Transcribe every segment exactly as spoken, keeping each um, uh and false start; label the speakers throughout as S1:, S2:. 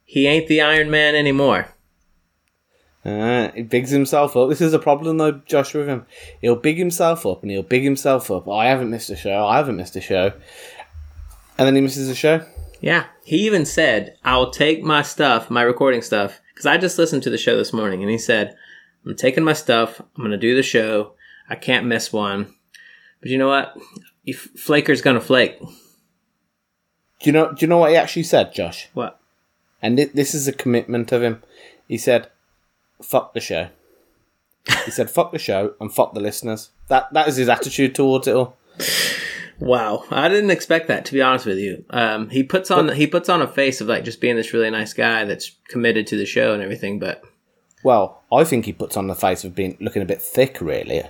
S1: he ain't the Iron Man anymore.
S2: Uh, he bigs himself up. This is a problem, though, Josh, with him. He'll big himself up, and he'll big himself up. I haven't missed a show. I haven't missed a show. And then he misses a show.
S1: Yeah. He even said, I'll take my stuff, my recording stuff, because I just listened to the show this morning, and he said, I'm taking my stuff. I'm going to do the show. I can't miss one. But you know what? Flaker's going to flake.
S2: Do you know? Do you know what he actually said, Josh?
S1: What?
S2: And th- this is a commitment of him. He said, fuck the show. He said, fuck the show and fuck the listeners. That That is his attitude towards it all.
S1: Wow. I didn't expect that, to be honest with you. Um, he puts on but, he puts on a face of like just being this really nice guy that's committed to the show and everything, but...
S2: Well, I think he puts on the face of being looking a bit thick, really.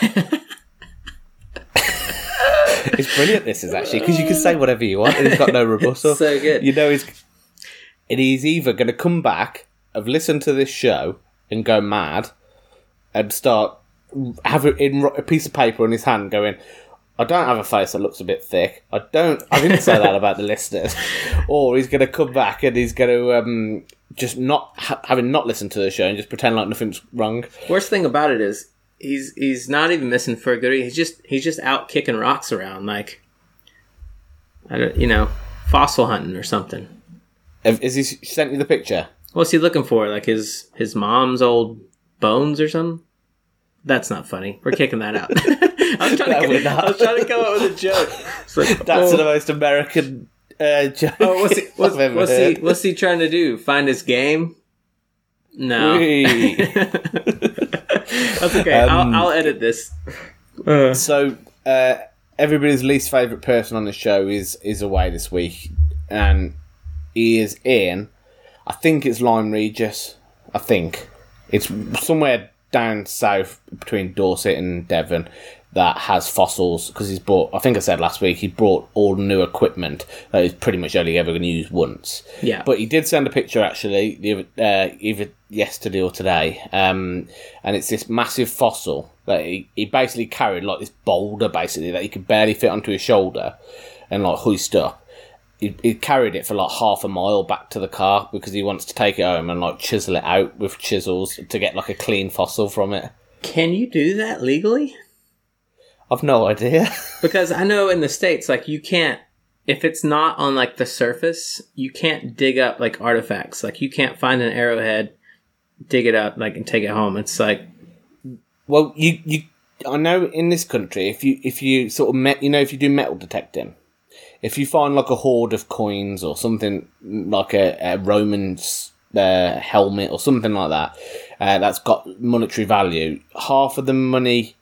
S2: It's brilliant, this is actually, because you can say whatever you want and he's got no rebuttal.
S1: So good.
S2: You know, he's, and he's either going to come back, have listened to this show and go mad and start have it in a piece of paper in his hand going, I don't have a face that looks a bit thick. I don't. I didn't say that about the listeners. Or he's going to come back and he's going to um, just not ha- having not listened to the show and just pretend like nothing's wrong.
S1: Worst thing about it is he's he's not even missing for a good reason. He's just he's just out kicking rocks around like I don't you know fossil hunting or something.
S2: Has he sent you the picture?
S1: What's he looking for? Like his his mom's old bones or something? That's not funny. We're kicking that out. I was trying
S2: no,
S1: to I was trying to come up with a joke. Like,
S2: That's
S1: oh,
S2: the most American uh, joke.
S1: Oh, what's he what's,
S2: I've ever
S1: what's
S2: heard.
S1: he what's he trying to do? Find his game? No. That's okay.
S2: Um,
S1: I'll, I'll edit this.
S2: Uh. So, uh, everybody's least favourite person on the show is, is away this week, and he is in, I think it's Lyme Regis, I think. It's somewhere down south between Dorset and Devon that has fossils, because he's brought, I think I said last week, he brought all new equipment that he's pretty much only ever going to use once.
S1: Yeah.
S2: But he did send a picture, actually, the other, uh, either yesterday or today, um, and it's this massive fossil that he, he basically carried, like this boulder, basically, that he could barely fit onto his shoulder and, like, hoist up. He, he carried it for, like, half a mile back to the car because he wants to take it home and, like, chisel it out with chisels to get, like, a clean fossil from it.
S1: Can you do that legally?
S2: I've no idea.
S1: Because I know in the States, like, you can't, if it's not on, like, the surface, you can't dig up, like, artifacts. Like, you can't find an arrowhead, dig it up, like, and take it home. It's like...
S2: Well, you, you, I know in this country, if you, if you sort of, met, you know, if you do metal detecting, if you find, like, a hoard of coins or something, like a, a Roman uh, helmet or something like that, uh, that's got monetary value, half of the money...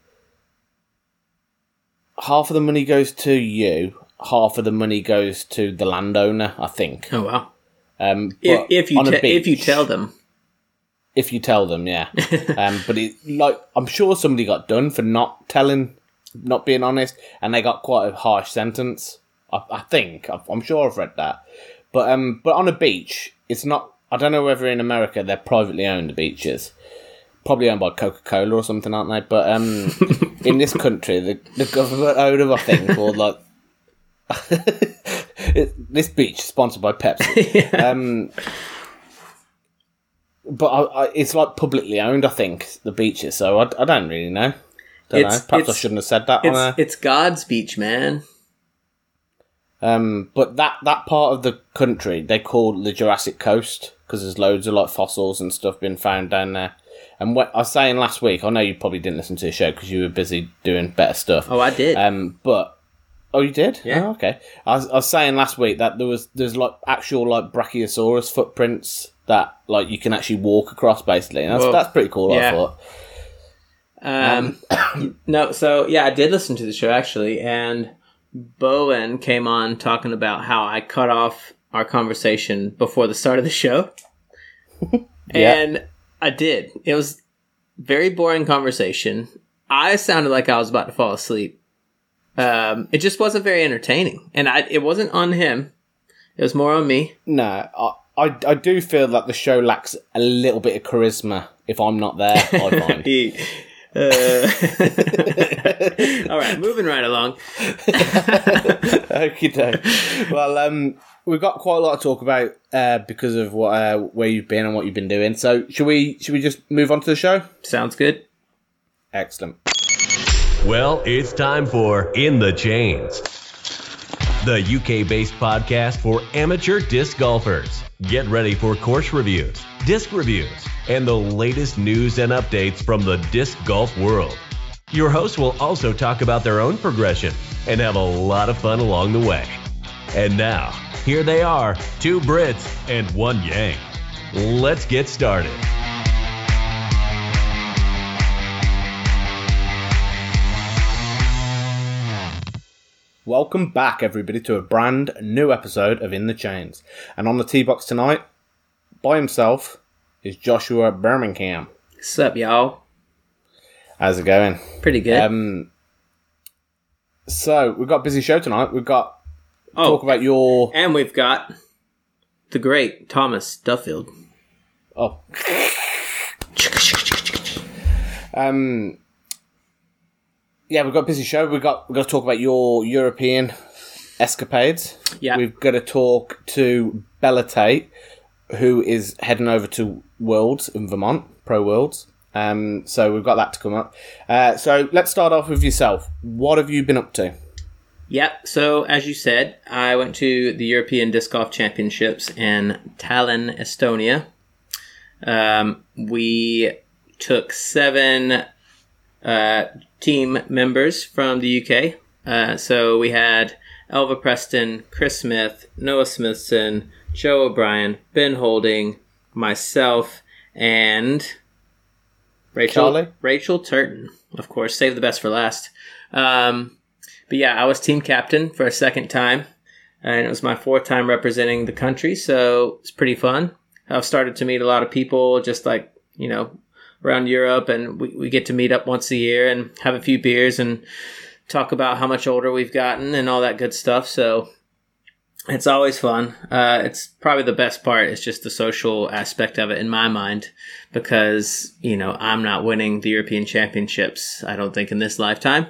S2: Half of the money goes to you, half of the money goes to the landowner, I think.
S1: Oh, wow.
S2: Um,
S1: if, if, you te-
S2: beach,
S1: if you tell them.
S2: If you tell them, yeah. um, but it, like, I'm sure somebody got done for not telling, not being honest, and they got quite a harsh sentence. I, I think. I'm sure I've read that. But um, but on a beach, it's not... I don't know whether in America they're privately owned, the beaches. Probably owned by Coca-Cola or something, aren't they? But um, in this country, the, the government owned them, I think, or like... it, this beach is sponsored by Pepsi. Yeah. Um, but I, I, it's like publicly owned, I think, the beaches, so I, I don't really know. Don't
S1: it's,
S2: know. Perhaps I
S1: it's,
S2: shouldn't have said that.
S1: It's,
S2: on a...
S1: it's God's beach, man.
S2: Um, but that, that part of the country, they call the Jurassic Coast, because there's loads of like fossils and stuff being found down there. And what I was saying last week, I know you probably didn't listen to the show because you were busy doing better stuff.
S1: Oh, I did.
S2: Um, but oh, you did?
S1: Yeah.
S2: Oh, okay. I was, I was saying last week that there was there's like actual like Brachiosaurus footprints that like you can actually walk across basically, and that's
S1: Whoa.
S2: that's pretty cool.
S1: Yeah.
S2: I thought.
S1: Um, um, no, so yeah, I did listen to the show actually, and Bowen came on talking about how I cut off our conversation before the start of the show,
S2: Yeah.
S1: and I did. It was very boring conversation. I sounded like I was about to fall asleep. Um, it just wasn't very entertaining, and I, it wasn't on him. It was more on me.
S2: No, I, I I do feel that the show lacks a little bit of charisma if I'm not there. I find.
S1: He, uh... All right, moving right along.
S2: Okie doke. Well, um, we've got quite a lot to talk about uh, because of what uh, where you've been and what you've been doing. So should we should we just move on to the show?
S1: Sounds good.
S2: Excellent.
S3: Well, it's time for In the Chains, the U K-based podcast for amateur disc golfers. Get ready for course reviews, disc reviews, and the latest news and updates from the disc golf world. Your hosts will also talk about their own progression and have a lot of fun along the way. And now, here they are, two Brits and one Yang. Let's get started.
S2: Welcome back, everybody, to a brand new episode of In the Chains. And on the tee box tonight, by himself, is Joshua Birmingham.
S1: What's up, y'all?
S2: How's it going?
S1: Pretty good.
S2: Um, so, we've got a busy show tonight. We've got
S1: oh,
S2: talk about your...
S1: And we've got the great Thomas Duffield.
S2: Oh. um... Yeah, we've got a busy show. We've got we've got to talk about your European escapades.
S1: Yeah.
S2: We've got to talk to Bella Tate, who is heading over to Worlds in Vermont, Pro Worlds. Um, so we've got that to come up. Uh, so let's start off with yourself. What have you been up to?
S1: Yeah, so as you said, I went to the European Disc Golf Championships in Tallinn, Estonia. Um, we took seven... Uh, team members from the U K. Uh, so we had Elva Preston, Chris Smith, Noah Smithson, Joe O'Brien, Ben Holding, myself, and Rachel
S2: Charlie?
S1: Rachel Turton. Of course, save the best for last. Um, but yeah, I was team captain for a second time, and it was my fourth time representing the country, so it's pretty fun. I've started to meet a lot of people, just like, you know, around Europe, and we, we get to meet up once a year and have a few beers and talk about how much older we've gotten and all that good stuff. So it's always fun. Uh, it's probably the best part is just the social aspect of it in my mind, because, you know, I'm not winning the European Championships, I don't think, in this lifetime.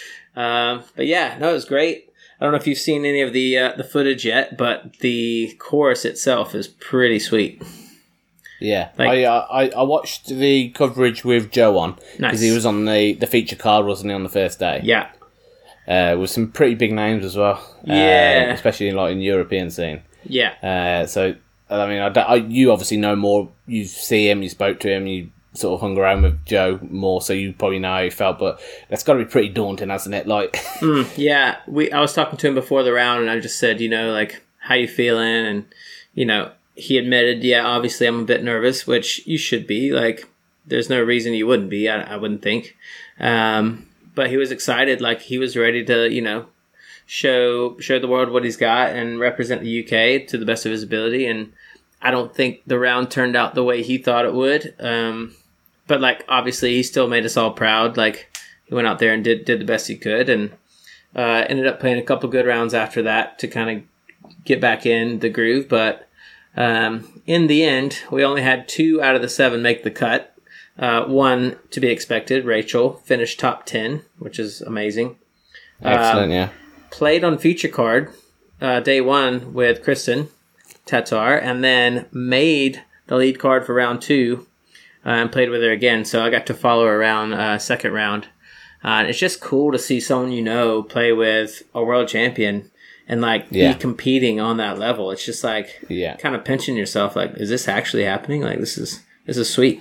S1: Uh, but yeah, no, it was great. I don't know if you've seen any of the uh, the footage yet, but the course itself is pretty sweet.
S2: Yeah,
S1: Like,
S2: I, uh, I I watched the coverage with Joe on, because
S1: Nice.
S2: he was on the, the feature card, wasn't he, on the first day?
S1: Yeah.
S2: Uh, with some pretty big names as well.
S1: Yeah.
S2: Uh, especially like in the European scene.
S1: Yeah.
S2: Uh, so, I mean, I, don't- I, you obviously know more. You see him, you spoke to him, you sort of hung around with Joe more, so you probably know how he felt, but that's got to be pretty daunting, hasn't it? Like,
S1: Mm, yeah, we. I was talking to him before the round, and I just said, you know, like, how you feeling? And, you know, he admitted, yeah, obviously I'm a bit nervous, which you should be. Like, there's no reason you wouldn't be, I, I wouldn't think. Um, but he was excited. Like, he was ready to, you know, show show the world what he's got and represent the U K to the best of his ability. And I don't think the round turned out the way he thought it would. Um, but, like, obviously he still made us all proud. Like, he went out there and did, did the best he could, and uh, ended up playing a couple good rounds after that to kind of get back in the groove. But Um, in the end, we only had two out of the seven make the cut. Uh, one, to be expected, Rachel, finished top ten, which is amazing.
S2: excellent,
S1: Um,
S2: yeah.
S1: Played on feature card uh, day one with Kristen Tatar, and then made the lead card for round two uh, and played with her again. So I got to follow her around uh, second round. Uh, it's just cool to see someone you know play with a world champion and, like,
S2: Yeah.
S1: be competing on that level. It's just, like,
S2: Yeah.
S1: kind of pinching yourself, like, is this actually happening? Like, this is this is sweet.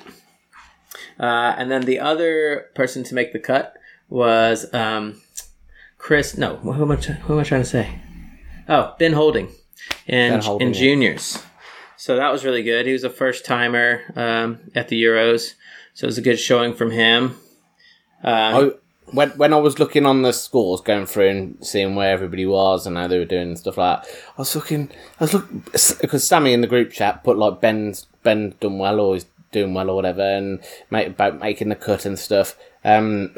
S1: Uh, and then the other person to make the cut was um, Chris. No, who am I? Who am I trying to say? Oh, Ben Holding in
S2: Ben Holding,
S1: in
S2: yeah.
S1: juniors. So that was really good. He was a first timer um, at the Euros, so it was a good showing from him. Um,
S2: I, when when I was looking on the scores, going through and seeing where everybody was and how they were doing and stuff like that, I was looking, I was looking, because Sammy in the group chat put, like, Ben's Ben done well, or he's doing well or whatever, and make, about making the cut and stuff. Um,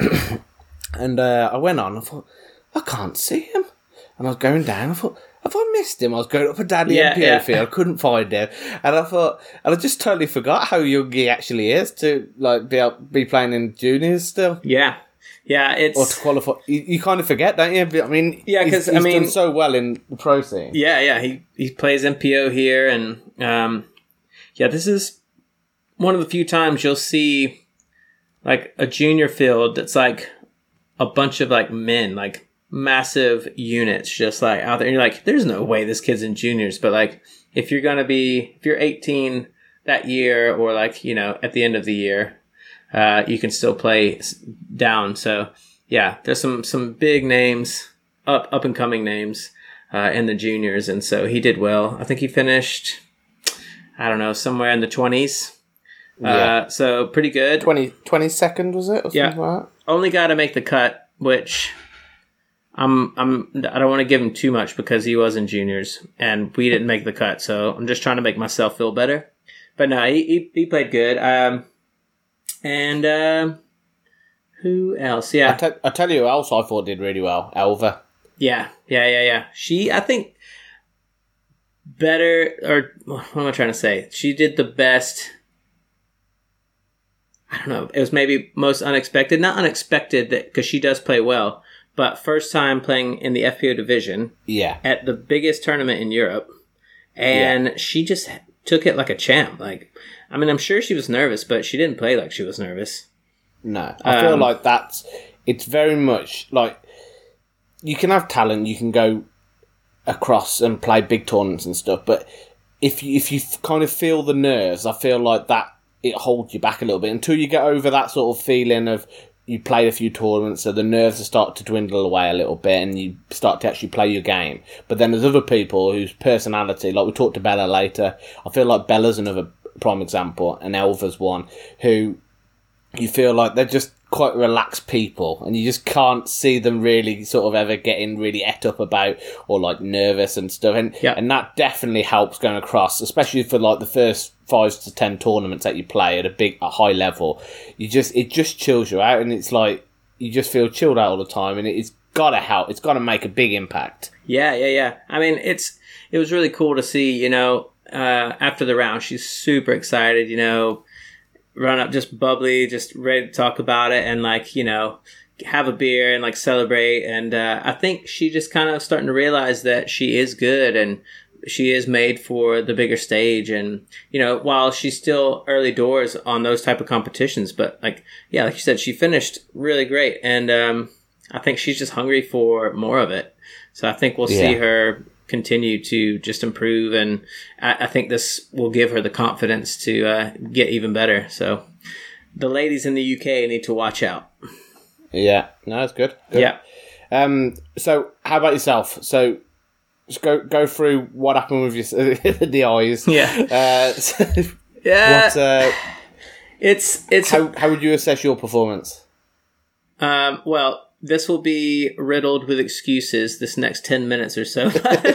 S2: and uh, I went on, I thought, I can't see him. And I was going down, I thought, have I missed him? I was going up and down the
S1: Yeah,
S2: M P O
S1: yeah.
S2: field, couldn't find him. And I thought, and I just totally forgot how young he actually is to, like, be out, be playing in juniors still.
S1: Yeah. Yeah, it's
S2: or to qualify. You, you kind of forget, don't you? I mean,
S1: yeah, because
S2: he's, he's
S1: I mean,
S2: done so well in the pro scene.
S1: Yeah, yeah, he he plays M P O here, and um, yeah, this is one of the few times you'll see like a junior field that's like a bunch of like men, like massive units, just like out there. And you're like, there's no way this kid's in juniors, but like if you're gonna be, if you're eighteen that year, or like you know at the end of the year. Uh, you can still play down. So yeah, there's some, some big names, up up and coming names uh, in the juniors, and so he did well. I think he finished, I don't know, somewhere in the twenties. Yeah. Uh, so pretty good.
S2: twenty, twenty-second was it? Or
S1: yeah.
S2: Something like that?
S1: Only got to make the cut, which I'm I'm I don't want to give him too much because he was in juniors and we didn't make the cut. So I'm just trying to make myself feel better. But no, he he, he played good. Um. And um, who else? Yeah,
S2: I, te- I tell you who else I thought did really well. Elva.
S1: Yeah, yeah, yeah, yeah. She, I think, better, or what am I trying to say? She did the best. I don't know. It was maybe most unexpected. Not unexpected that because she does play well, but first time playing in the F P O division.
S2: Yeah.
S1: At the biggest tournament in Europe, and yeah. she just took it like a champ. Like. I mean, I'm sure she was nervous, but she didn't play like she was nervous.
S2: No. I feel
S1: um,
S2: like that's... It's very much like... You can have talent, you can go across and play big tournaments and stuff, but if you, if you kind of feel the nerves, I feel like that it holds you back a little bit until you get over that sort of feeling of you played a few tournaments, so the nerves start to dwindle away a little bit and you start to actually play your game. But then there's other people whose personality, like we talked to Bella later, I feel like Bella's another prime example, and Elva's one, who you feel like they're just quite relaxed people, and you just can't see them really sort of ever getting really et up about or like nervous and stuff. And
S1: yeah.
S2: and that definitely helps going across, especially for like the first five to ten tournaments that you play at a big, a high level. You just it just chills you out, and it's like you just feel chilled out all the time, and it's gotta help. It's gotta make a big impact.
S1: Yeah, yeah, yeah. I mean, it's it was really cool to see. You know. Uh, after the round, she's super excited, you know, run up just bubbly, just ready to talk about it and like, you know, have a beer and like celebrate. And uh, I think she just kind of starting to realize that she is good and she is made for the bigger stage. And, you know, while she's still early doors on those type of competitions, but like, yeah, like you said, she finished really great. And um, I think she's just hungry for more of it. So I think we'll yeah. see her continue to just improve, and I, I think this will give her the confidence to uh, get even better. So the ladies in the U K need to watch out.
S2: Yeah, no, that's good. good.
S1: Yeah.
S2: Um. So, how about yourself? So, just go go through what happened with your the eyes.
S1: Yeah.
S2: Uh, so
S1: yeah.
S2: What, uh,
S1: it's it's
S2: how how would you assess your performance?
S1: Um. Well. This will be riddled with excuses this next ten minutes or so.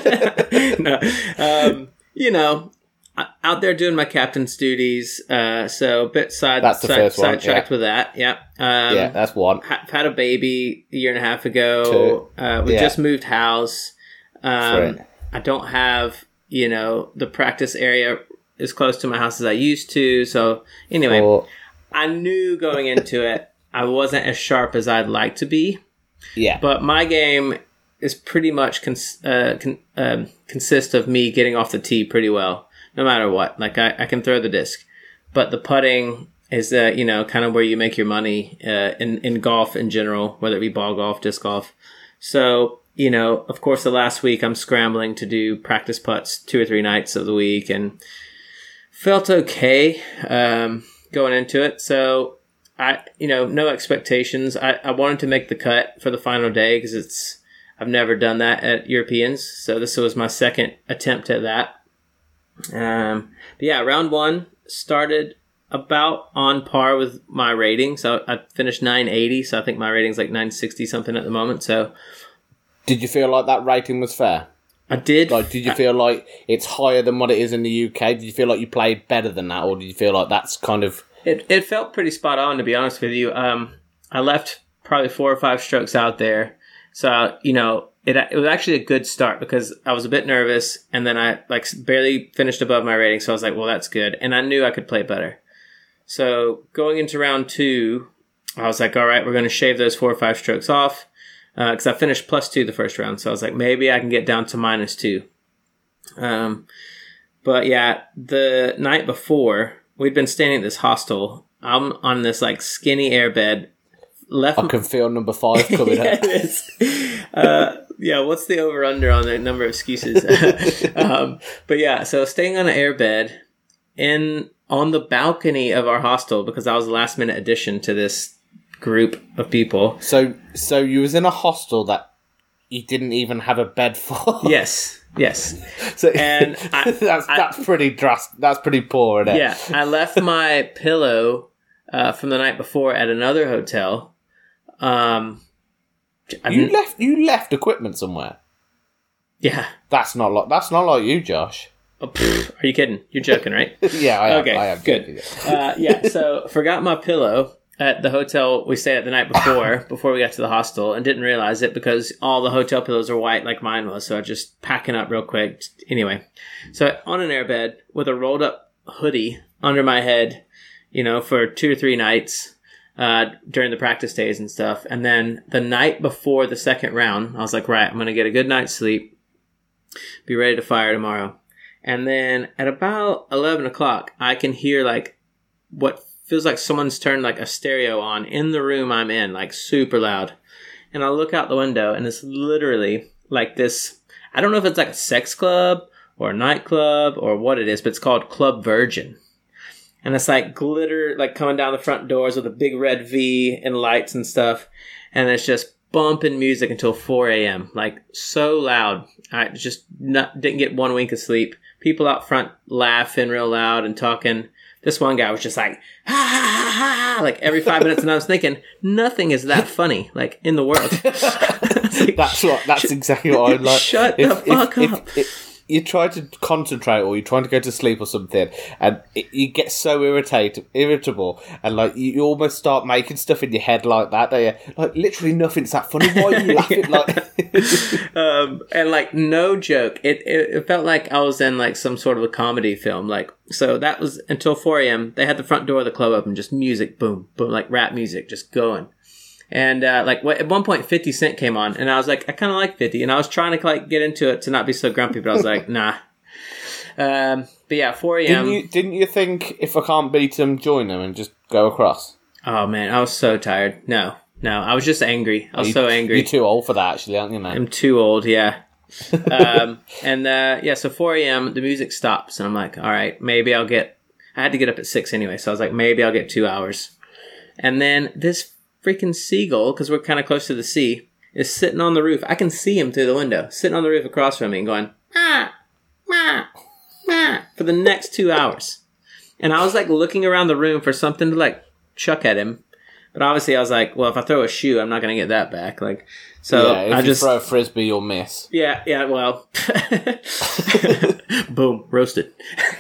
S1: no, um, you know, out there doing my captain's duties. Uh, so a bit side,
S2: that's the
S1: side,
S2: first one,
S1: sidetracked
S2: yeah.
S1: with that. Yeah. Um,
S2: yeah, that's one.
S1: Ha- had a baby a year and a half ago. Uh, we
S2: yeah.
S1: just moved house. Um, I don't have, you know, the practice area as close to my house as I used to. So anyway, Four. I knew going into it, I wasn't as sharp as I'd like to be.
S2: Yeah.
S1: But my game is pretty much cons- uh, con- um, consists of me getting off the tee pretty well, no matter what. Like, I, I can throw the disc. But the putting is, uh, you know, kind of where you make your money uh, in, in golf in general, whether it be ball golf, disc golf. So, you know, of course, the last week I'm scrambling to do practice putts two or three nights of the week and felt okay um, going into it. So... I, you know, no expectations. I, I wanted to make the cut for the final day because it's, I've never done that at Europeans. So this was my second attempt at that. Um, but yeah, round one started about on par with my rating. So I finished nine eighty. So I think my rating's like nine sixty something at the moment. So
S2: did you feel like that rating was fair?
S1: I did.
S2: Like, did you feel like it's higher than what it is in the U K? Did you feel like you played better than that? Or did you feel like that's kind of...
S1: It it felt pretty spot on, to be honest with you. Um, I left probably four or five strokes out there. So, you know, it it was actually a good start because I was a bit nervous and then I like barely finished above my rating. So I was like, well, that's good. And I knew I could play better. So going into round two, I was like, all right, we're going to shave those four or five strokes off because uh, I finished plus two the first round. So I was like, maybe I can get down to minus two. Um, but yeah, the night before, we'd been staying at this hostel. I'm on this like skinny airbed. Left
S2: I can feel number five coming
S1: yeah,
S2: up.
S1: it is. Uh, yeah, what's the over under on the number of excuses? um, but yeah, so staying on an airbed in on the balcony of our hostel because I was a last minute addition to this group of people.
S2: So, so you was in a hostel that you didn't even have a bed for.
S1: Yes, yes.
S2: So,
S1: and I,
S2: that's
S1: I,
S2: that's pretty drastic. That's pretty poor, isn't it?
S1: Yeah, I left my pillow uh, from the night before at another hotel. Um, I
S2: you
S1: didn't-
S2: left you left equipment somewhere.
S1: Yeah.
S2: That's not like that's not like you, Josh.
S1: Oh, pfft, are you kidding? You're joking, right?
S2: Yeah, I am.
S1: Okay,
S2: I am
S1: good. uh, yeah, so forgot my pillow at the hotel we stayed at the night before, before we got to the hostel, and didn't realize it because all the hotel pillows are white like mine was, so I just packing up real quick. Anyway, so on an airbed with a rolled up hoodie under my head, you know, for two or three nights uh, during the practice days and stuff. And then the night before the second round, I was like, right, I'm going to get a good night's sleep, be ready to fire tomorrow. And then at about eleven o'clock, I can hear like what feels like someone's turned like a stereo on in the room I'm in, like super loud. And I look out the window and it's literally like this, I don't know if it's like a sex club or a nightclub or what it is, but it's called Club Virgin. And it's like glitter, like coming down the front doors with a big red V and lights and stuff. And it's just bumping music until four a.m. Like so loud. I just not, didn't get one wink of sleep. People out front laughing real loud and talking. This one guy was just like, ha, ha, ha, ha, like every five minutes. And I was thinking, nothing is that funny, like in the world. Like,
S2: that's what, that's exactly what I'd like.
S1: Shut
S2: if,
S1: the fuck
S2: if,
S1: up.
S2: If, if, you try to concentrate or you're trying to go to sleep or something and it, you get so irritated, irritable and like you, you almost start making stuff in your head like that, don't you? Like literally nothing's that funny. Why are you laughing? Like,
S1: um, and like no joke, it, it it felt like I was in like some sort of a comedy film. Like so that was until four a.m. They had the front door of the club open, just music, boom, boom, like rap music, just going. And uh, like at one point, fifty Cent came on, and I was like, I kind of like fifty, and I was trying to like get into it to not be so grumpy, but I was like, nah. Um, but yeah, four a.m.
S2: Didn't you, didn't you think if I can't beat them, join them and just go across?
S1: Oh man, I was so tired. No, no, I was just angry. I was
S2: you,
S1: so angry.
S2: You're too old for that, actually, aren't you, man?
S1: I'm too old, yeah. um, and uh, yeah, so four a.m. the music stops, and I'm like, all right, maybe I'll get. I had to get up at six anyway, so I was like, maybe I'll get two hours. And then this freaking seagull, because we're kind of close to the sea, is sitting on the roof. I can see him through the window, sitting on the roof across from me and going, ah, ah, ah, for the next two hours. And I was like looking around the room for something to like chuck at him. But obviously I was like, well, if I throw a shoe, I'm not going to get that back. Like, so
S2: yeah, if
S1: I
S2: you
S1: just
S2: throw a frisbee, you'll miss.
S1: Yeah, yeah, well, boom, roasted.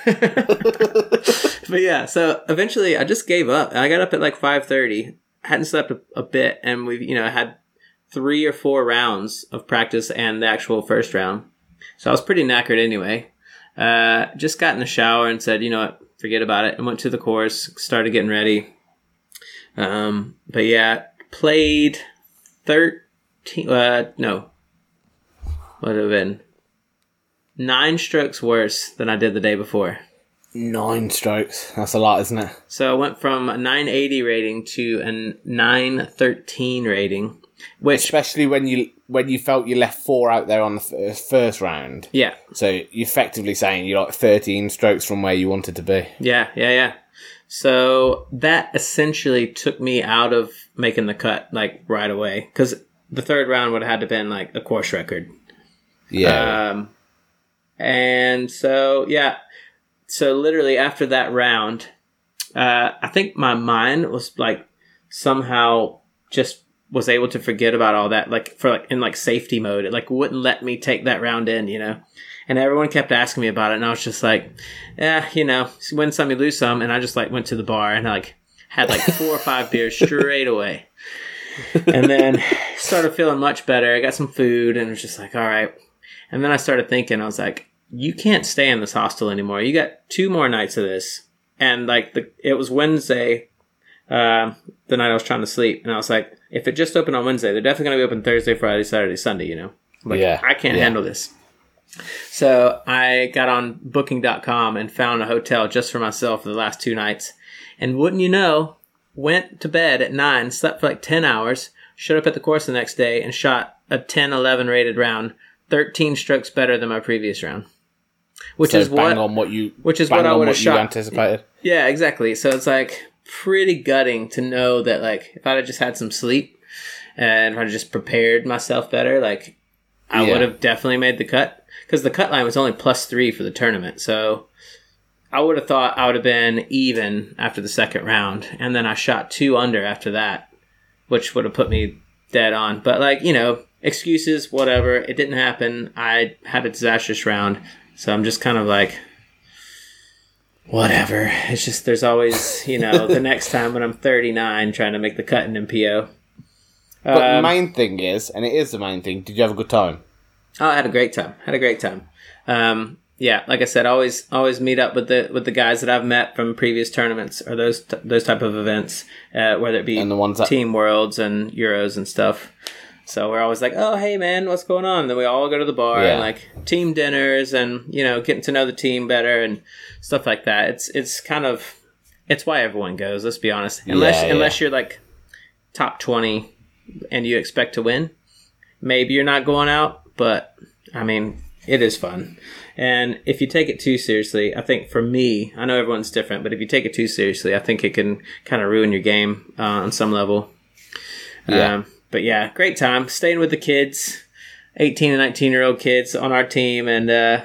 S1: But yeah, so eventually I just gave up. I got up at like five thirty. Hadn't slept a, a bit, and we've, you know, had three or four rounds of practice and the actual first round. So I was pretty knackered anyway. Uh, just got in the shower and said, you know what, forget about it. And went to the course, started getting ready. Um, but yeah, played thirteen, uh, no, what would have been nine strokes worse than I did the day before.
S2: Nine strokes. That's a lot, isn't it?
S1: So I went from a nine eighty rating to a nine thirteen rating, which
S2: especially when you when you felt you left four out there on the first, first round.
S1: Yeah.
S2: So you're effectively saying you're like thirteen strokes from where you wanted to be.
S1: Yeah, yeah, yeah. So that essentially took me out of making the cut like right away because the third round would have had to been like a course record.
S2: Yeah.
S1: Um, and so yeah. So literally after that round, uh, I think my mind was like somehow just was able to forget about all that, like for like in like safety mode. It like wouldn't let me take that round in, you know. And everyone kept asking me about it, and I was just like, yeah, you know, win some, you lose some. And I just like went to the bar and like had like four or five beers straight away, and then started feeling much better. I got some food and was just like, all right. And then I started thinking, I was like, you can't stay in this hostel anymore. You got two more nights of this. And like the, it was Wednesday uh, the night I was trying to sleep, and I was like, if it just opened on Wednesday, they're definitely going to be open Thursday, Friday, Saturday, Sunday, you know? Like,
S2: yeah.
S1: I can't
S2: yeah.
S1: handle this. So I got on booking dot com and found a hotel just for myself for the last two nights. And wouldn't you know, went to bed at nine, slept for like ten hours, showed up at the course the next day, and shot a ten eleven rated round, thirteen strokes better than my previous round. Which
S2: so
S1: is
S2: bang
S1: what
S2: on what you
S1: which is
S2: bang
S1: what I
S2: on
S1: would have
S2: what
S1: shot.
S2: You anticipated.
S1: Yeah, exactly. So it's like pretty gutting to know that like if I'd have just had some sleep and if I'd just prepared myself better, like I
S2: Yeah.
S1: would have definitely made the cut. Because the cut line was only plus three for the tournament. So I would have thought I would have been even after the second round. And then I shot two under after that, which would have put me dead on. But like, you know, excuses, whatever. It didn't happen. I had a disastrous round. So I'm just kind of like, whatever. It's just, there's always, you know, the next time when I'm thirty-nine trying to make the cut in M P O.
S2: But the
S1: Um,
S2: main thing is, and it is the main thing, did you have a good time?
S1: Oh, I had a great time. Had a great time. Um, yeah, like I said, always always meet up with the with the guys that I've met from previous tournaments or those t- those type of events, uh, whether it be
S2: And the ones that-
S1: Team Worlds and Euros and stuff. So we're always like, oh, hey, man, what's going on? And then we all go to the bar
S2: Yeah.
S1: and like team dinners and, you know, getting to know the team better and stuff like that. It's it's kind of, it's why everyone goes, let's be honest. Unless,
S2: Yeah, yeah.
S1: unless you're like top twenty and you expect to win, maybe you're not going out. But, I mean, it is fun. And if you take it too seriously, I think for me, I know everyone's different, but if you take it too seriously, I think it can kind of ruin your game uh, on some level.
S2: Yeah.
S1: Um, but yeah, great time. Staying with the kids, eighteen and nineteen-year-old kids on our team. And uh,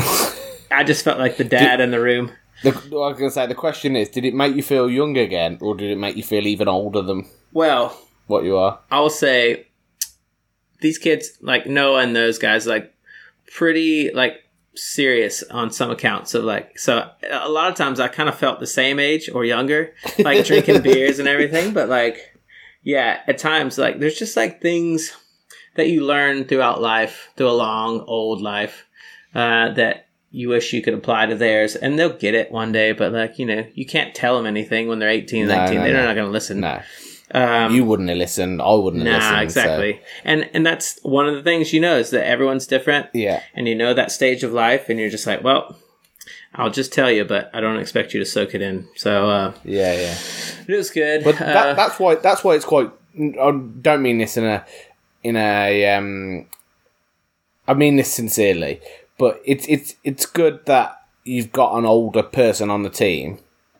S1: I just felt like the dad in the room.
S2: The, I was going to say, the question is, did it make you feel young again, or did it make you feel even older than
S1: Well,
S2: what you are?
S1: I will say these kids, like Noah and those guys, like pretty like serious on some accounts of like, so a lot of times I kind of felt the same age or younger, like drinking beers and everything. But like, yeah, at times like there's just like things that you learn throughout life, through a long old life, uh, that you wish you could apply to theirs, and they'll get it one day. But like, you know, you can't tell them anything when they're eighteen,
S2: No,
S1: nineteen.
S2: no,
S1: They're
S2: no.
S1: not going to listen.
S2: No.
S1: Um,
S2: You wouldn't have listened. I wouldn't have
S1: Nah,
S2: listened.
S1: exactly. And and that's one of the things you know is that everyone's different.
S2: So, yeah.
S1: And you know that stage of life, and you're just like, well, I'll just tell you, but I don't expect you to soak it in. So uh,
S2: Yeah, yeah.
S1: it was good.
S2: But
S1: uh,
S2: that, that's why that's why it's quite. I don't mean this in a in a. Um, I mean this sincerely, but it's it's it's good that you've got an older person on the team.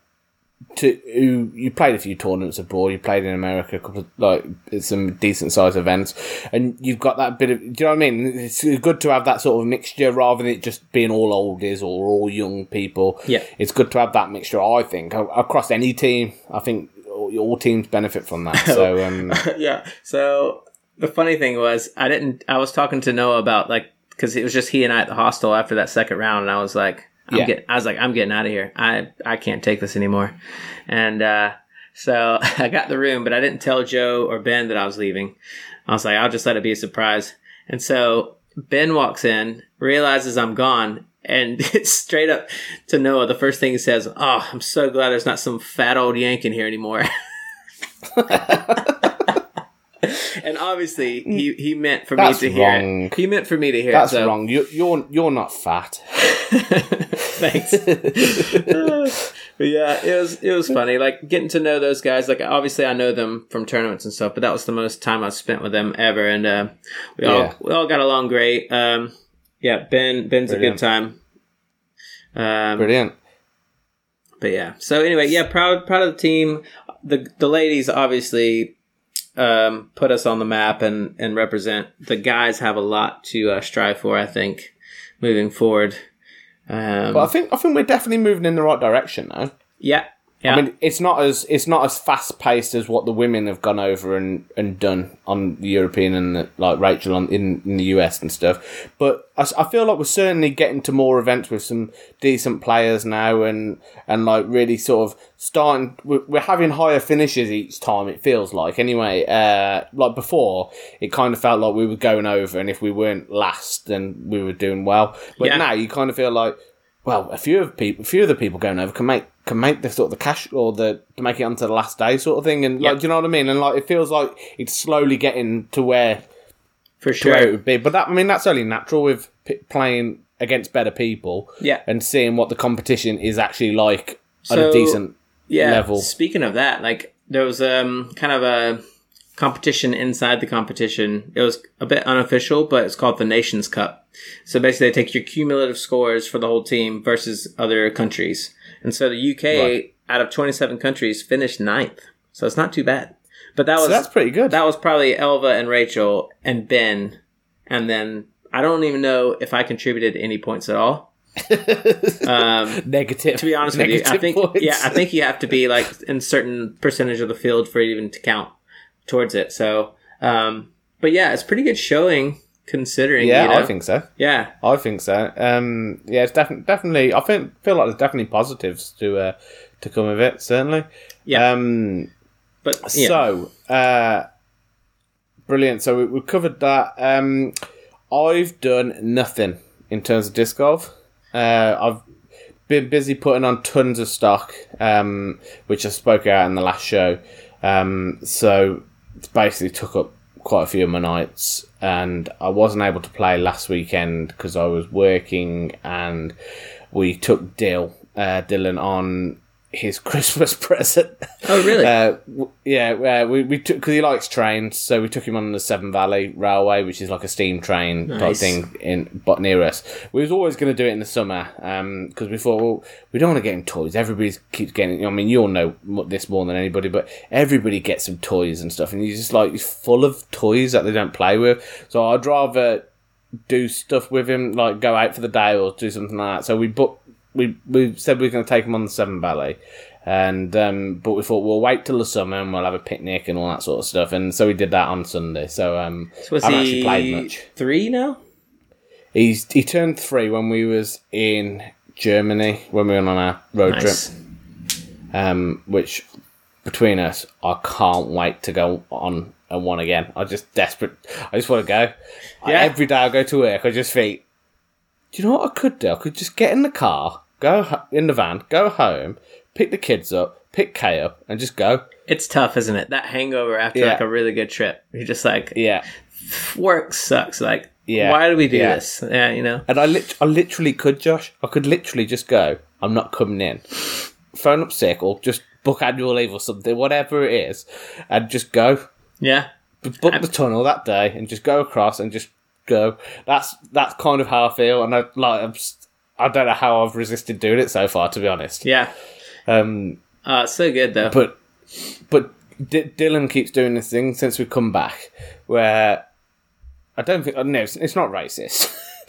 S2: To who you played a few tournaments abroad, you played in America, a couple of like some decent sized events, and you've got that bit of. Do you know what I mean? It's good to have that sort of mixture rather than it just being all oldies or all young people.
S1: Yeah.
S2: It's good to have that mixture. I think across any team, I think all, all teams benefit from that. So um,
S1: yeah. So the funny thing was, I didn't. I was talking to Noah about like because it was just he and I at the hostel after that second round, and I was like. I'm
S2: Yeah.
S1: getting, I was like, I'm getting out of here. I, I can't take this anymore. And uh, so I got the room, but I didn't tell Joe or Ben that I was leaving. I was like, I'll just let it be a surprise. And so Ben walks in, realizes I'm gone, and it's straight up to Noah. The first thing he says, oh, I'm so glad there's not some fat old Yank in here anymore. And obviously, he, he meant for
S2: That's
S1: me to hear
S2: wrong.
S1: it. He meant for me to hear
S2: that's
S1: it. So.
S2: wrong. You, you're you're not fat.
S1: Thanks. But yeah, it was it was funny. Like getting to know those guys. Like obviously I know them from tournaments and stuff, but that was the most time I've spent with them ever, and uh, we all
S2: Yeah.
S1: we all got along great. Um, yeah, Ben Ben's
S2: Brilliant.
S1: a good time. Um,
S2: Brilliant.
S1: But yeah, so anyway, yeah, proud proud of the team. The the ladies obviously um, put us on the map and and represent. The guys have a lot to uh, strive for, I think, moving forward. Um,
S2: But I think I think we're definitely moving in the right direction now.
S1: yeah, yeah.
S2: I mean, it's not as it's not as fast paced as what the women have gone over and, and done on the European and the, like Rachel on in, in the U S and stuff. But I, s- I feel like we're certainly getting to more events with some decent players now, and and like really sort of starting. We're, we're having higher finishes each time. It feels like anyway. Uh, like before, it kind of felt like we were going over, and if we weren't last, then we were doing well. But
S1: Yeah.
S2: now you kind of feel like. Well, a few of people, a few of the people going over can make can make the sort of the cash or the to make it onto the last day sort of thing, and
S1: Yep.
S2: like, do you know what I mean? And like, it feels like it's slowly getting to where
S1: For
S2: to where it
S1: sure.
S2: would be. But that, I mean, that's only natural with p- playing against better people,
S1: Yeah.
S2: and seeing what the competition is actually like at
S1: So,
S2: a decent
S1: Yeah.
S2: level.
S1: Speaking of that, like there was um kind of a competition inside the competition. It was a bit unofficial, but it's called the Nations Cup. So basically, they take your cumulative scores for the whole team versus other countries. And so the U K,
S2: Right.
S1: out of twenty-seven countries, finished ninth. So it's not too bad. But that was
S2: So that's pretty good.
S1: That was probably Elva and Rachel and Ben, and then I don't even know if I contributed any points at all. um,
S2: Negative.
S1: to be honest with you, I
S2: negative
S1: think
S2: points.
S1: yeah, I think you have to be like in certain percentage of the field for it even to count towards it. So, um, but yeah, it's pretty good showing considering.
S2: Yeah,
S1: you know?
S2: I think so.
S1: Yeah,
S2: I think so. Um, yeah, it's definitely definitely. I think feel like there's definitely positives to uh, to come of it. Certainly.
S1: yeah.
S2: Um,
S1: but yeah.
S2: So, uh, brilliant. So we, we've covered that. Um, I've done nothing in terms of disc golf. Uh, I've been busy putting on tons of stock, um, which I spoke out in the last show. Um, so it basically took up quite a few of my nights, and I wasn't able to play last weekend because I was working, and we took Dill, uh, Dylan on his Christmas present.
S1: Oh, really?
S2: Uh, w- yeah, uh, we we took because he likes trains, so we took him on the Severn Valley Railway, which is like a steam train type
S1: Nice.
S2: thing in but near us. We was always going to do it in the summer because we thought, well, we don't want to get him toys. Everybody keeps getting. I mean, you'll know mo- this more than anybody, but everybody gets some toys and stuff, and he's just like he's full of toys that they don't play with. So I'd rather do stuff with him, like go out for the day or do something like that. So we booked. We we said we were going to take him on the Severn Valley, and um, but we thought we'll wait till the summer and we'll have a picnic and all that sort of stuff. And so we did that on Sunday. So um,
S1: So was
S2: I haven't
S1: he
S2: actually played much.
S1: three now?
S2: He's he turned three when we was in Germany when we were on our road
S1: Nice.
S2: trip. Um, which between us, I can't wait to go on and one again. I just desperate. I just want to go. I,
S1: Yeah.
S2: every day I go to work, I just think, do you know what I could do? I could just get in the car, go ho- in the van, go home, pick the kids up, pick Kay up, and just go.
S1: It's tough, isn't it? That hangover after
S2: Yeah.
S1: like a really good trip. You're just like,
S2: Yeah.
S1: work sucks. Like,
S2: Yeah.
S1: why do we do
S2: Yeah.
S1: this? Yeah, you know.
S2: And I, lit- I literally could, Josh. I could literally just go, I'm not coming in. Phone up sick or just book annual leave or something, whatever it is, and just go.
S1: Yeah.
S2: B- Book the tunnel that day and just go across and just go. That's that's kind of how I feel, and I like I'm, s- I don't know how I've resisted doing it so far, to be honest.
S1: Yeah.
S2: Um,
S1: Uh, it's so good though.
S2: but but D- Dylan keeps doing this thing since we've come back, where I don't think no, it's, it's not racist.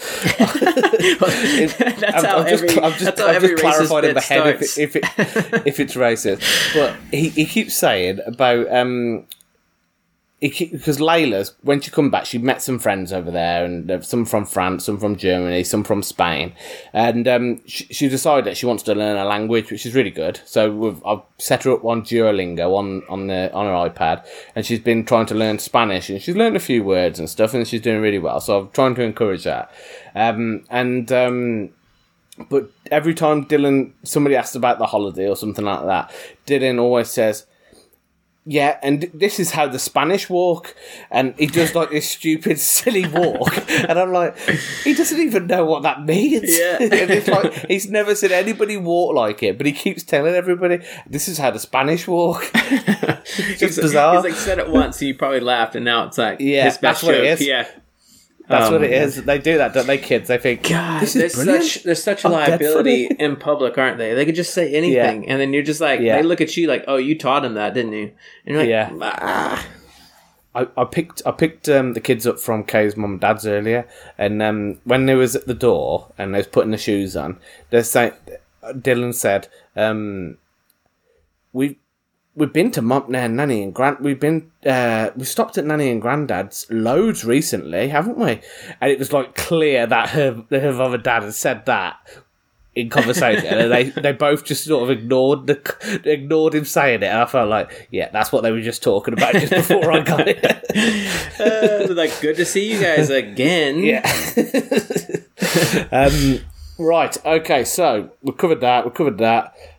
S1: that's how
S2: I've just,
S1: every,
S2: I've just,
S1: that's how
S2: I've
S1: every
S2: just clarified
S1: racist
S2: in my
S1: bit
S2: head if,
S1: starts.
S2: it, if, it, if it's racist. But he, he keeps saying about um, because Layla's when she come back, she met some friends over there, and uh, some from France, some from Germany, some from Spain, and um, she, she decided that she wants to learn a language, which is really good. So we've, I've set her up on Duolingo on on the on her iPad, and she's been trying to learn Spanish, and she's learned a few words and stuff, and she's doing really well. So I'm trying to encourage that, um, and. Um, But every time Dylan, somebody asks about the holiday or something like that, Dylan always says, yeah, and this is how the Spanish walk. And he does like this stupid, silly walk. And I'm like, he doesn't even know what that means.
S1: Yeah.
S2: And it's like, he's never seen anybody walk like it, but he keeps telling everybody, this is how the Spanish walk. It's just
S1: He's-
S2: bizarre.
S1: He's like said it once, and you probably laughed, and now it's like
S2: Yeah,
S1: his best
S2: that's what it
S1: joke.
S2: is.
S1: Yeah.
S2: That's
S1: Oh
S2: what
S1: my
S2: it is. They do that, don't they, kids? They think,
S1: God,
S2: this
S1: there's
S2: is brilliant.
S1: such there's such a
S2: I'm dead
S1: liability
S2: funny.
S1: in public, aren't they? They could just say anything, and then you're just like,
S2: Yeah.
S1: they look at you like, oh, you taught him that, didn't you? And you're like,
S2: Yeah.
S1: ah.
S2: I, I picked I picked um, the kids up from Kay's mum and dad's earlier, and um, when they was at the door and they was putting the shoes on, they say Dylan said, um, "We we've been to mum, uh, nanny and grand. We've been uh, we stopped at nanny and granddad's loads recently, haven't we?" And it was like clear that her her mum and dad had said that in conversation, and they they both just sort of ignored the ignored him saying it. And I felt like, yeah, that's what they were just talking about just before I got it.
S1: Uh, like, good to see you guys again.
S2: Yeah. um, right. Okay. So we covered that. We covered that.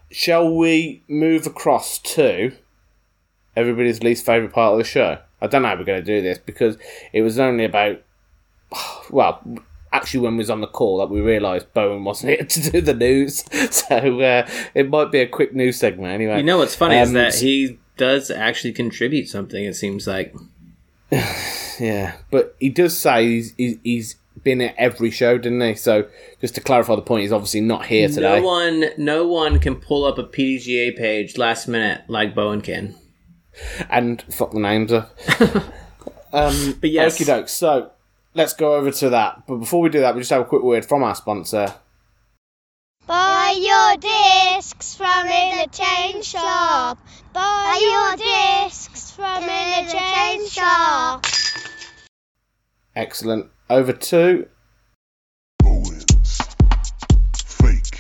S2: shall we move across to everybody's least favourite part of the show? I don't know how we're going to do this because it was only about, well, actually when we was on the call that we realised Bowen wasn't here to do the news. So uh, it might be a quick news segment anyway.
S1: You know what's funny
S2: um,
S1: is that he does actually contribute something, it seems like.
S2: Yeah, but he does say he's, he's, he's been at every show, didn't he? So just to clarify the point, he's obviously not here today.
S1: No one, no one can pull up a P D G A page last minute like Bowen can.
S2: And fuck the names up. um,
S1: but yes.
S2: Okie doke. So let's go over to that. But before we do that, we just have a quick word from our sponsor.
S4: Buy your discs from In the Chain Shop. Buy your discs from In the Chain Shop.
S2: Excellent. Over to
S5: Bowen's Fake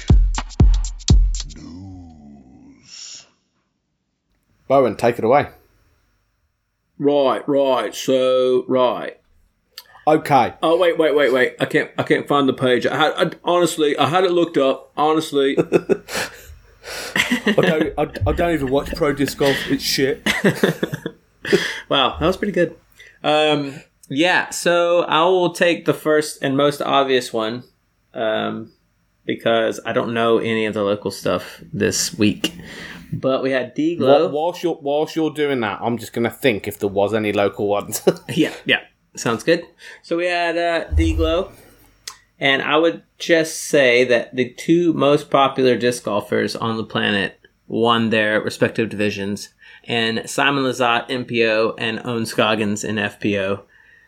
S5: News.
S2: Bowen. Take it away.
S1: Right, right. So, right.
S2: Okay.
S1: Oh wait, wait, wait, wait! I can't, I can't find the page. I had, I, honestly, I had it looked up. Honestly,
S2: I don't, I, I don't even watch pro disc golf. It's shit.
S1: Wow, that was pretty good. Um, yeah, so I will take the first and most obvious one, um, because I don't know any of the local stuff this week. But we had D-Glow.
S2: Whilst you're, whilst you're doing that, I'm just going to think if there was any local ones.
S1: yeah, yeah. Sounds good. So we had uh, D-Glow, and I would just say that the two most popular disc golfers on the planet won their respective divisions, and Simon Lizotte, M P O, and Owen Scoggins in F P O.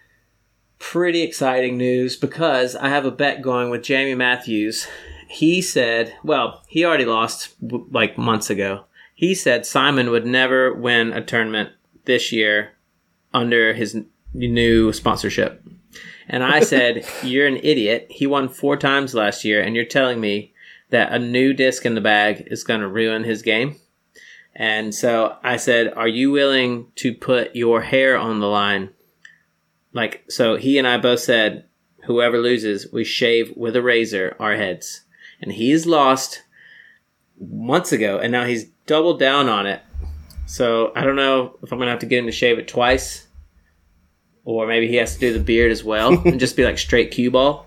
S1: Pretty exciting news because I have a bet going with Jamie Matthews. He said, well, he already lost like months ago. He said Simon would never win a tournament this year under his new sponsorship. And I said, you're an idiot. He won four times last year, and you're telling me that a new disc in the bag is going to ruin his game? And so I said, are you willing to put your hair on the line? Like, so he and I both said, whoever loses, we shave with a razor our heads. And he's lost months ago, and now he's doubled down on it. So I don't know if I'm going to have to get him to shave it twice. Or maybe he has to do the beard as well and just be like straight cue ball.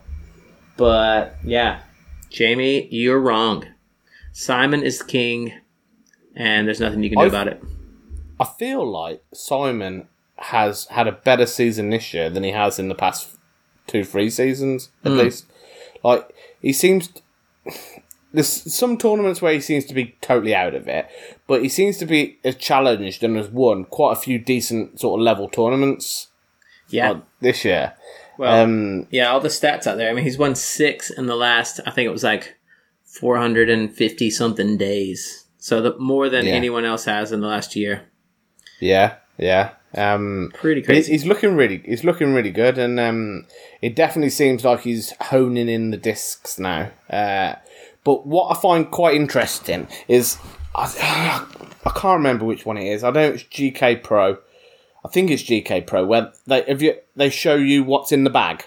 S1: But yeah, Jamie, you're wrong. Simon is the king, and there's nothing you can do
S2: I've,
S1: about it.
S2: I feel like Simon has had a better season this year than he has in the past two, three seasons, at
S1: Mm.
S2: least. Like, he seems... There's some tournaments where he seems to be totally out of it, but he seems to be as challenged and has won quite a few decent sort of level tournaments.
S1: Yeah.
S2: uh, this year.
S1: Well,
S2: Um,
S1: yeah, all the stats out there. I mean, he's won six in the last, I think it was like four hundred fifty something days. So the, more than
S2: Yeah.
S1: anyone else has in the last year.
S2: yeah, yeah. Um,
S1: Pretty
S2: but he's,
S1: crazy.
S2: he's looking really, he's looking really good, and um, it definitely seems like he's honing in the discs now. Uh, but what I find quite interesting is I, I can't remember which one it is. I know it's G K Pro. I think it's G K Pro where they have you they show you what's in the bag.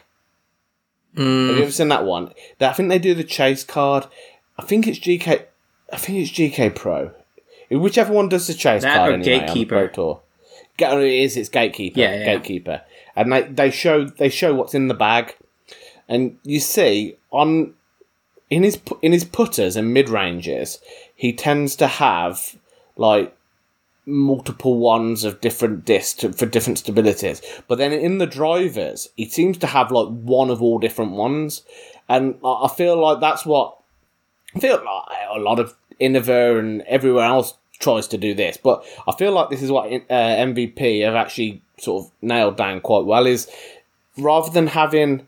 S1: Mm.
S2: Have you ever seen that one? I think they do the chase card. I think it's G K. I think it's G K Pro. Whichever one does the chase
S1: That
S2: card
S1: or
S2: anyway,
S1: Gatekeeper.
S2: on the Pro Tour. Ga- It is. It's Gatekeeper.
S1: Yeah, yeah.
S2: Gatekeeper. And they, they show they show what's in the bag, and you see on in his pu- in his putters and mid ranges, he tends to have like multiple ones of different discs to, for different stabilities. But then in the drivers, he seems to have like one of all different ones. And I I feel like that's what I feel like a lot of Innova and everywhere else tries to do this. But I feel like this is what uh, M V P have actually sort of nailed down quite well, is rather than having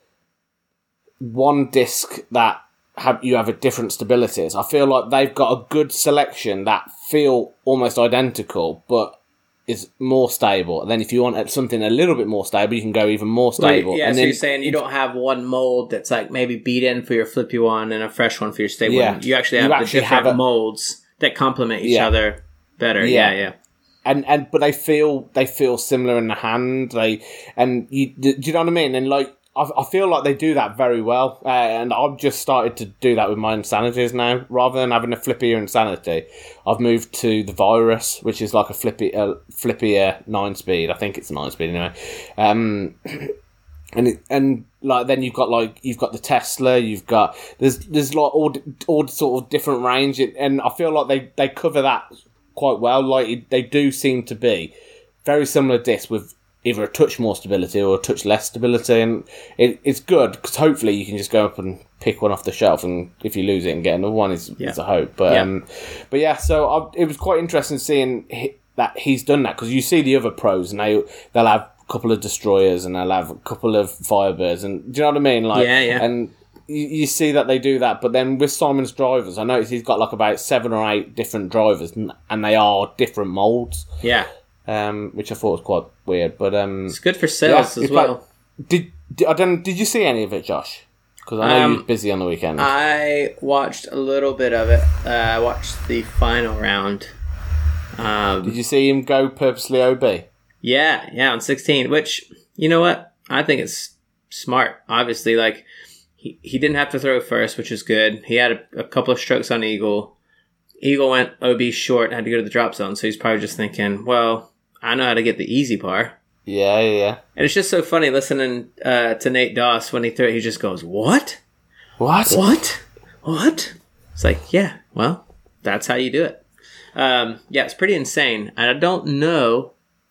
S2: one disc that have you have a different stabilities, I feel like they've got a good selection that feel almost identical, but is more stable. And then if you want something a little bit more stable, you can go even more stable.
S1: Wait, yeah,
S2: and
S1: so
S2: then
S1: you're saying you don't have one mold that's like maybe beat in for your flippy one and a fresh one for your stable
S2: Yeah.
S1: one. You actually
S2: You
S1: have
S2: actually
S1: the different
S2: have a-
S1: molds that complement each
S2: Yeah.
S1: other better. Yeah,
S2: Yeah.
S1: yeah.
S2: and and but they feel they feel similar in the hand. They and you do you know what I mean? And like I, I feel like they do that very well, uh, and I've just started to do that with my Insanities now. Rather than having a flippier Insanity, I've moved to the Virus, which is like a flippy, uh, flippier nine speed. I think it's a nine speed anyway. Um, and it, and like then you've got like you've got the Tesla, you've got there's there's like all all sort of different range, and I feel like they, they cover that quite well. Like it, they do seem to be very similar discs with either a touch more stability or a touch less stability, and it, it's good because hopefully you can just go up and pick one off the shelf, and if you lose it and get another one is,
S1: yeah.
S2: is a hope. But
S1: yeah.
S2: um, but yeah, so I, it was quite interesting seeing he, that he's done that, because you see the other pros and they they'll have a couple of destroyers and they'll have a couple of Firebirds, and do you know what I mean? Like,
S1: yeah, yeah.
S2: And you, you see that they do that, but then with Simon's drivers, I noticed he's got like about seven or eight different drivers, and, and they are different molds.
S1: Yeah.
S2: Um, which I thought was quite weird, but um,
S1: it's good for sales
S2: yeah,
S1: as well.
S2: Like, did, did I don't? Did you see any of it, Josh? Because I know
S1: um,
S2: you were busy on the weekend.
S1: I watched a little bit of it. Uh, I watched the final round. Um,
S2: did you see him go purposely O B?
S1: Yeah, yeah, on sixteen. Which, you know what? I think it's smart. Obviously, like he he didn't have to throw first, which is good. He had a, a couple of strokes on Eagle. Eagle went O B short, had to go to the drop zone, so he's probably just thinking, well, I know how to get the easy par.
S2: Yeah, yeah, yeah.
S1: And it's just so funny listening uh, to Nate Doss when he threw it. He just goes, what?
S2: What?
S1: What? What? It's like, yeah, well, that's how you do it. Um, yeah, it's pretty insane. And I don't know,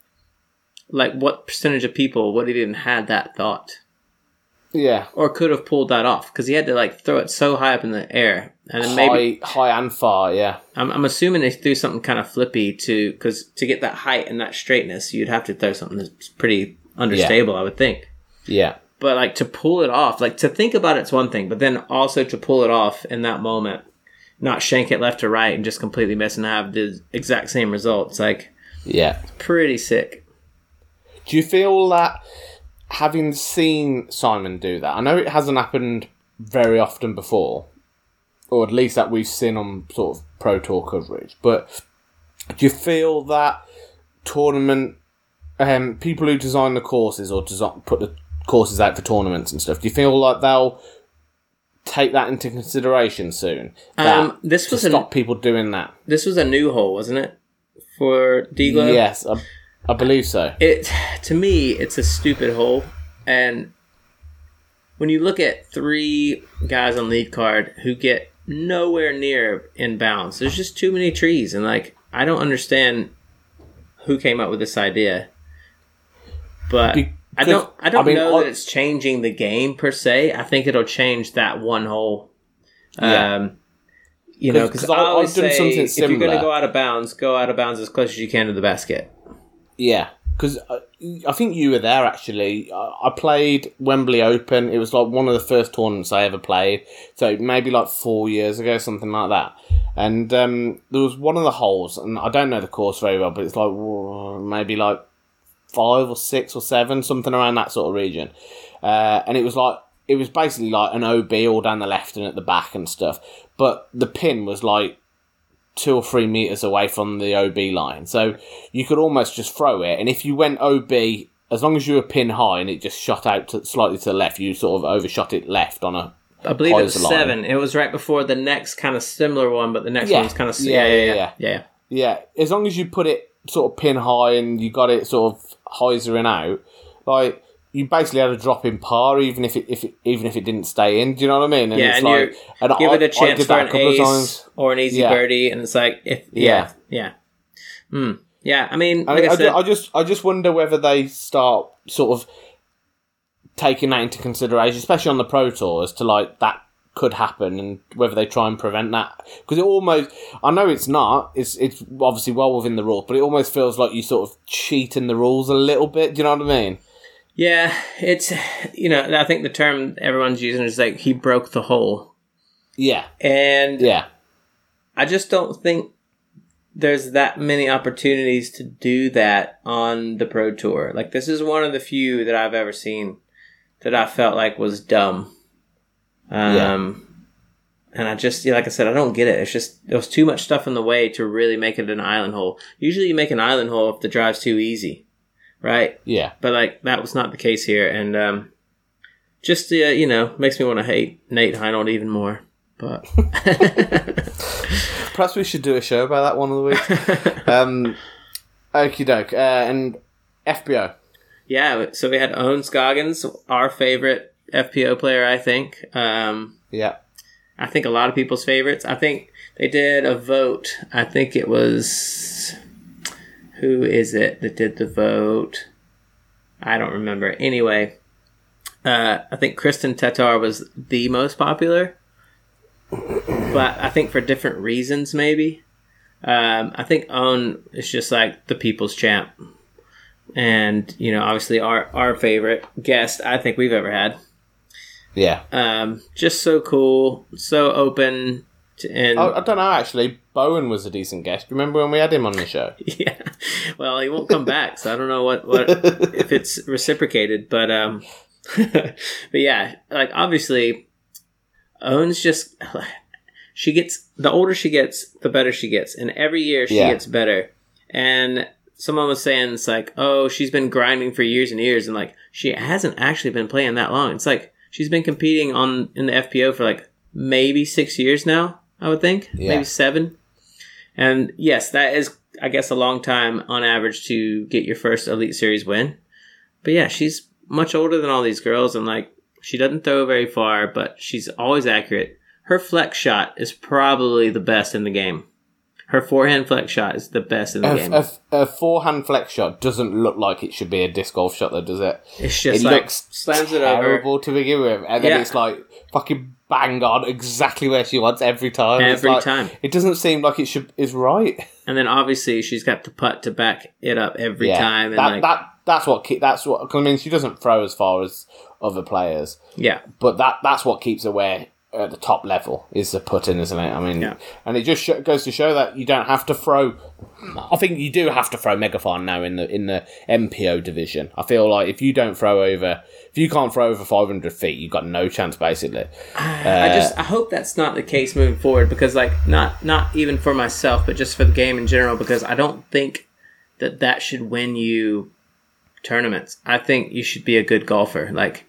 S1: like, what percentage of people would have even had that thought.
S2: Yeah.
S1: Or could have pulled that off. Because he had to, like, throw it so high up in the air. And then
S2: high,
S1: maybe
S2: high and far, yeah.
S1: I'm, I'm assuming they threw something kind of flippy to, because to get that height and that straightness, you'd have to throw something that's pretty understable, yeah. I would think.
S2: Yeah.
S1: But like to pull it off, like to think about it's one thing, but then also to pull it off in that moment, not shank it left or right and just completely miss and have the exact same results. Like,
S2: yeah,
S1: pretty sick.
S2: Do you feel that having seen Simon do that, I know it hasn't happened very often before, or at least that we've seen on sort of Pro Tour coverage, but do you feel that tournament, um, people who design the courses or design, put the courses out for tournaments and stuff, do you feel like they'll take that into consideration soon?
S1: Um, this was
S2: to stop
S1: a,
S2: people doing that.
S1: This was a new hole, wasn't it, for D-Glow?
S2: Yes, I, I believe so.
S1: It to me, it's a stupid hole, and when you look at three guys on lead card who get nowhere near in bounds, there's just too many trees, and like I don't understand who came up with this idea, but. Be- I don't. I don't I mean, know that it's changing the game per se. I think it'll change that one hole.
S2: Yeah.
S1: Um, you know, because I always say if you're going to go out of bounds, go out of bounds as close as you can to the basket.
S2: Yeah, because I think you were there actually. I played Wembley Open. It was like one of the first tournaments I ever played. So maybe like four years ago, something like that. And um, there was one of the holes, and I don't know the course very well, but it's like maybe like. five or six or seven, something around that sort of region. Uh, and it was like, it was basically like an O B all down the left and at the back and stuff. But the pin was like two or three metres away from the O B line. So you could almost just throw it. And if you went O B, as long as you were pin high and it just shot out to, slightly to the left, you sort of overshot it left on a
S1: I believe it was line. seven. It was right before the next kind of similar one, but the next
S2: yeah.
S1: one was kind of...
S2: Yeah yeah yeah, yeah,
S1: yeah. Yeah,
S2: yeah. As long as you put it sort of pin high and you got it sort of hyzering out, like you basically had a drop in par, even if it, if it, even if it didn't stay in. Do you know what I mean?
S1: And yeah,
S2: it's
S1: and
S2: like,
S1: you and give
S2: I,
S1: it a chance for an ace
S2: times.
S1: or an easy
S2: yeah.
S1: birdie, and it's like, if yeah, yeah, yeah. Mm. yeah I mean, like I, I, I, said,
S2: I just, I just wonder whether they start sort of taking that into consideration, especially on the Pro Tour, as to like that could happen, and whether they try and prevent that, because it almost, I know it's not, it's it's obviously well within the rules, but it almost feels like you sort of cheating the rules a little bit. Do you know what I mean?
S1: Yeah, it's, you know, I think the term everyone's using is like he broke the hole.
S2: Yeah,
S1: and
S2: yeah,
S1: I just don't think there's that many opportunities to do that on the Pro Tour. Like, this is one of the few that I've ever seen that I felt like was dumb. Um, yeah. And I just, like I said, I don't get it. It's just, there was too much stuff in the way to really make it an island hole. Usually you make an island hole if the drive's too easy, right?
S2: Yeah.
S1: But, like, that was not the case here. And um, just uh, you know, makes me want to hate Nate Heinold even more. But
S2: perhaps we should do a show about that one of the week. um, okie doke, uh, and F P O.
S1: Yeah, so we had Owen Scoggins, our favorite F P O player, I think. Um,
S2: yeah.
S1: I think a lot of people's favorites. I think they did a vote. I think it was... Who is it that did the vote? I don't remember. Anyway, uh, I think Kristen Tatar was the most popular. But I think for different reasons, maybe. Um, I think Owen is just like the people's champ. And, you know, obviously our, our favorite guest I think we've ever had.
S2: Yeah.
S1: Um, just so cool, so open. To, and
S2: I, I don't know, actually. Bowen was a decent guest. Remember when we had him on the show?
S1: Yeah. Well, he won't come back, so I don't know what, what if it's reciprocated. But, um, but yeah, like, obviously, Owen's just... She gets... The older she gets, the better she gets. And every year she
S2: yeah.
S1: gets better. And... Someone was saying it's like, oh, she's been grinding for years and years, and like she hasn't actually been playing that long. It's like she's been competing on in the F P O for like maybe six years now, I would think,
S2: yeah.
S1: maybe seven. And yes, that is, I guess, a long time on average to get your first Elite Series win. But yeah, she's much older than all these girls, and like she doesn't throw very far, but she's always accurate. Her flex shot is probably the best in the game. Her forehand flex shot is the best in the
S2: a,
S1: game.
S2: A, a forehand flex shot doesn't look like it should be a disc golf shot, though, does it?
S1: It's just
S2: it
S1: like
S2: looks
S1: slams it over.
S2: terrible to begin with, and then
S1: Yeah.
S2: it's like fucking bang on exactly where she wants every time. It's
S1: Every
S2: like-
S1: time.
S2: It doesn't seem like it should is right.
S1: And then obviously she's got the putt to back it up every
S2: yeah,
S1: time. And
S2: that
S1: like,
S2: that that's what ke- that's what. 'Cause I mean, she doesn't throw as far as other players,
S1: yeah,
S2: but that that's what keeps her where at the top level is the putting, isn't it? I mean,
S1: Yeah.
S2: and it just sh- goes to show that you don't have to throw. I think you do have to throw megaphone now in the in the M P O division. I feel like if you don't throw over, if you can't throw over five hundred feet, you've got no chance, basically.
S1: I just I hope that's not the case moving forward, because like not not even for myself, but just for the game in general, because I don't think that that should win you tournaments. I think you should be a good golfer. Like,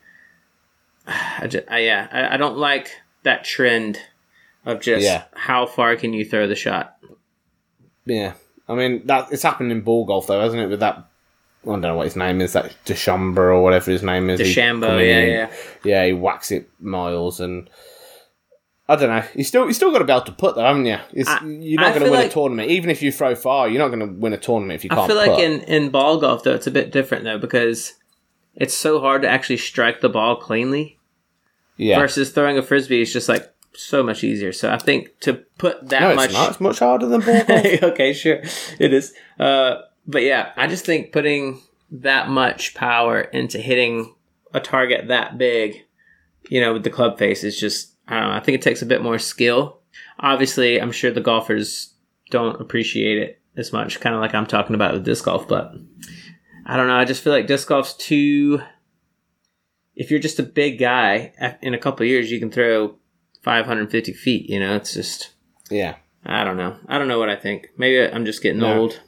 S1: I just, I, yeah, I, I don't like that trend of just
S2: Yeah.
S1: how far can you throw the shot.
S2: Yeah, I mean that it's happened in ball golf though, hasn't it? With that, I don't know what his name is, that DeChambeau or whatever his name is. He
S1: DeChambeau,
S2: come in
S1: yeah,
S2: and-
S1: yeah.
S2: yeah. He whacks it miles, and I don't know. You still you still got to be able to put though, haven't you? It's,
S1: I-
S2: you're
S1: I
S2: not going to
S1: feel
S2: win
S1: like-
S2: a tournament, even if you throw far. You're not going to win a tournament if you can't.
S1: I feel
S2: put.
S1: like in, in ball golf, though, it's a bit different, though, because it's so hard to actually strike the ball cleanly.
S2: yeah.
S1: Versus throwing a frisbee is just like so much eeasier. So I think to put that
S2: no, it's
S1: much,
S2: not. It's much harder than ball golf.
S1: okay, sure, it is. Uh, but yeah, I just think putting that much power into hitting a target that big, you know, with the club face is just, I don't know. I think it takes a bit more skill. Obviously, I'm sure the golfers don't appreciate it as much, kind of like I'm talking about with disc golf. But I don't know. I just feel like disc golf's too. If you're just a big guy, in a couple of years, you can throw five hundred fifty feet. You know, it's just,
S2: yeah.
S1: I don't know. I don't know what I think. Maybe I'm just getting
S2: No.
S1: old.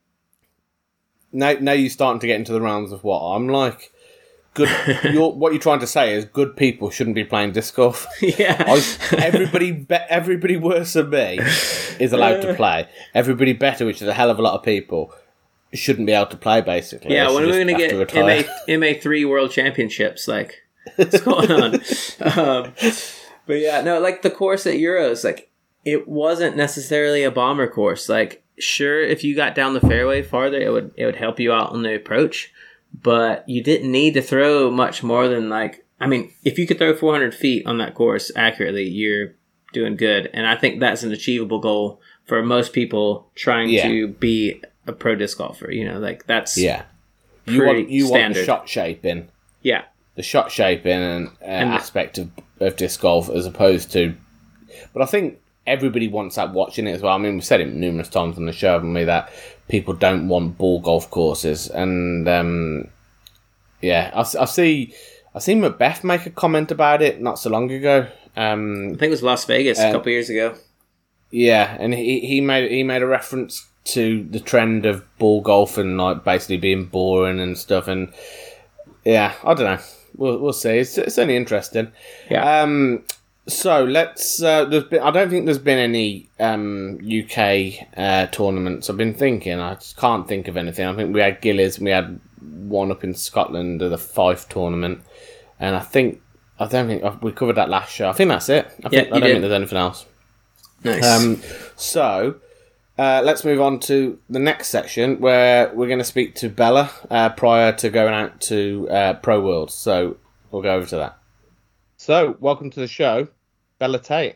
S2: Now, now you're starting to get into the realms of what I'm like. Good. You're, what you're trying to say is good people shouldn't be playing disc golf.
S1: Yeah.
S2: I, everybody, be, everybody worse than me is allowed to play. Everybody better, which is a hell of a lot of people, shouldn't be able to play. Basically,
S1: Yeah,
S2: They
S1: when are we
S2: should
S1: going to
S2: just
S1: get
S2: have
S1: M A
S2: retire.
S1: M A three World Championships? Like, what's going on? um, but yeah, no, like the course at Euros, like it wasn't necessarily a bomber course. Like, sure, if you got down the fairway farther, it would it would help you out on the approach, but you didn't need to throw much more than like. I mean, if you could throw four hundred feet on that course accurately, you're doing good, and I think that's an achievable goal for most people trying
S2: Yeah.
S1: to be a pro disc golfer. You know, like that's
S2: Yeah, you want
S1: pretty
S2: you want the
S1: standard.
S2: shot shaping,
S1: yeah.
S2: the shot shaping and, uh,
S1: And the-
S2: aspect of, of disc golf as opposed to. But I think everybody wants that watching it as well. I mean, we've said it numerous times on the show, haven't we, that people don't want ball golf courses, and um, yeah, I, I see. I seen Macbeth make a comment about it not so long ago. Um,
S1: I think it was Las Vegas a
S2: Um,
S1: couple years ago.
S2: Yeah, and he he made he made a reference to the trend of ball golf and like basically being boring and stuff. And yeah, I don't know. we'll we'll see. It's it's only interesting.
S1: Yeah.
S2: Um. So let's. Uh, there's been. I don't think there's been any um U K uh, tournaments. I've been thinking. I just can't think of anything. I think we had Gillies. And we had one up in Scotland, the Fife tournament, and I think I don't think we covered that last show. I think that's it. I, think,
S1: Yeah,
S2: I
S1: you
S2: don't
S1: did.
S2: think there's anything else.
S1: Nice.
S2: Um. So. Uh, let's move on to the next section where we're going to speak to Bella uh, prior to going out to uh, Pro Worlds. So we'll go over to that. So, welcome to the show, Bella Tate.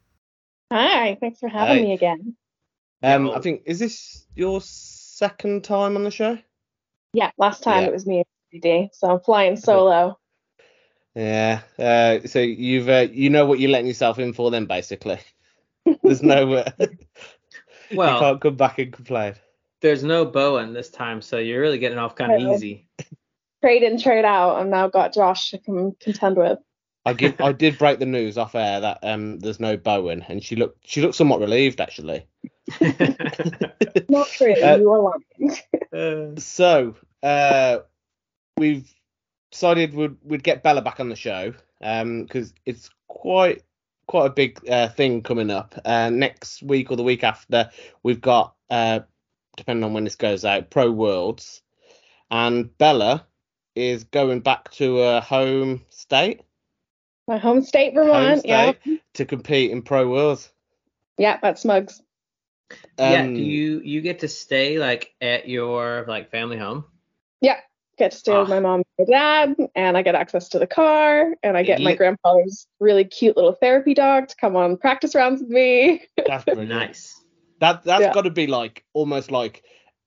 S6: Hi, thanks for having
S2: Hey.
S6: me again.
S2: Um,
S1: Yo.
S2: I think, is this your second time on the show?
S6: Yeah, last time
S2: Yeah.
S6: it was me and D D, so I'm flying solo.
S2: Yeah. Uh, so you've uh, you know what you're letting yourself in for then, basically. There's no... Uh, you
S1: Well,
S2: can't come back and complain.
S1: there's no Bowen this time, so you're really getting off kind of
S6: No.
S1: easy.
S6: Trade in, trade out. I've now got Josh to com- contend with.
S2: I give, I did break the news off air that um, there's no Bowen, and she looked she looked somewhat relieved actually.
S6: Not true,
S2: Uh,
S6: you are lying.
S1: Uh,
S2: So uh, we've decided we'd we'd get Bella back on the show because it's quite quite a big uh, thing coming up. Uh, next week or the week after, we've got uh, depending on when this goes out, Pro Worlds, and Bella is going back to her home state,
S6: My home state,
S2: home
S6: Vermont. Yeah,
S2: state to compete in Pro Worlds.
S6: yeah, that's Smugs.
S1: yeah.
S2: Um,
S1: Do you you get to stay like at your like family home?
S6: Yeah, get to stay with
S1: Ah.
S6: my mom and my dad, and I get access to the car, and I get my
S2: Li-
S6: grandpa's really cute little therapy dog to come on practice rounds with me.
S2: That's brilliant.
S1: Nice.
S2: That that's
S6: Yeah.
S2: got to be like almost like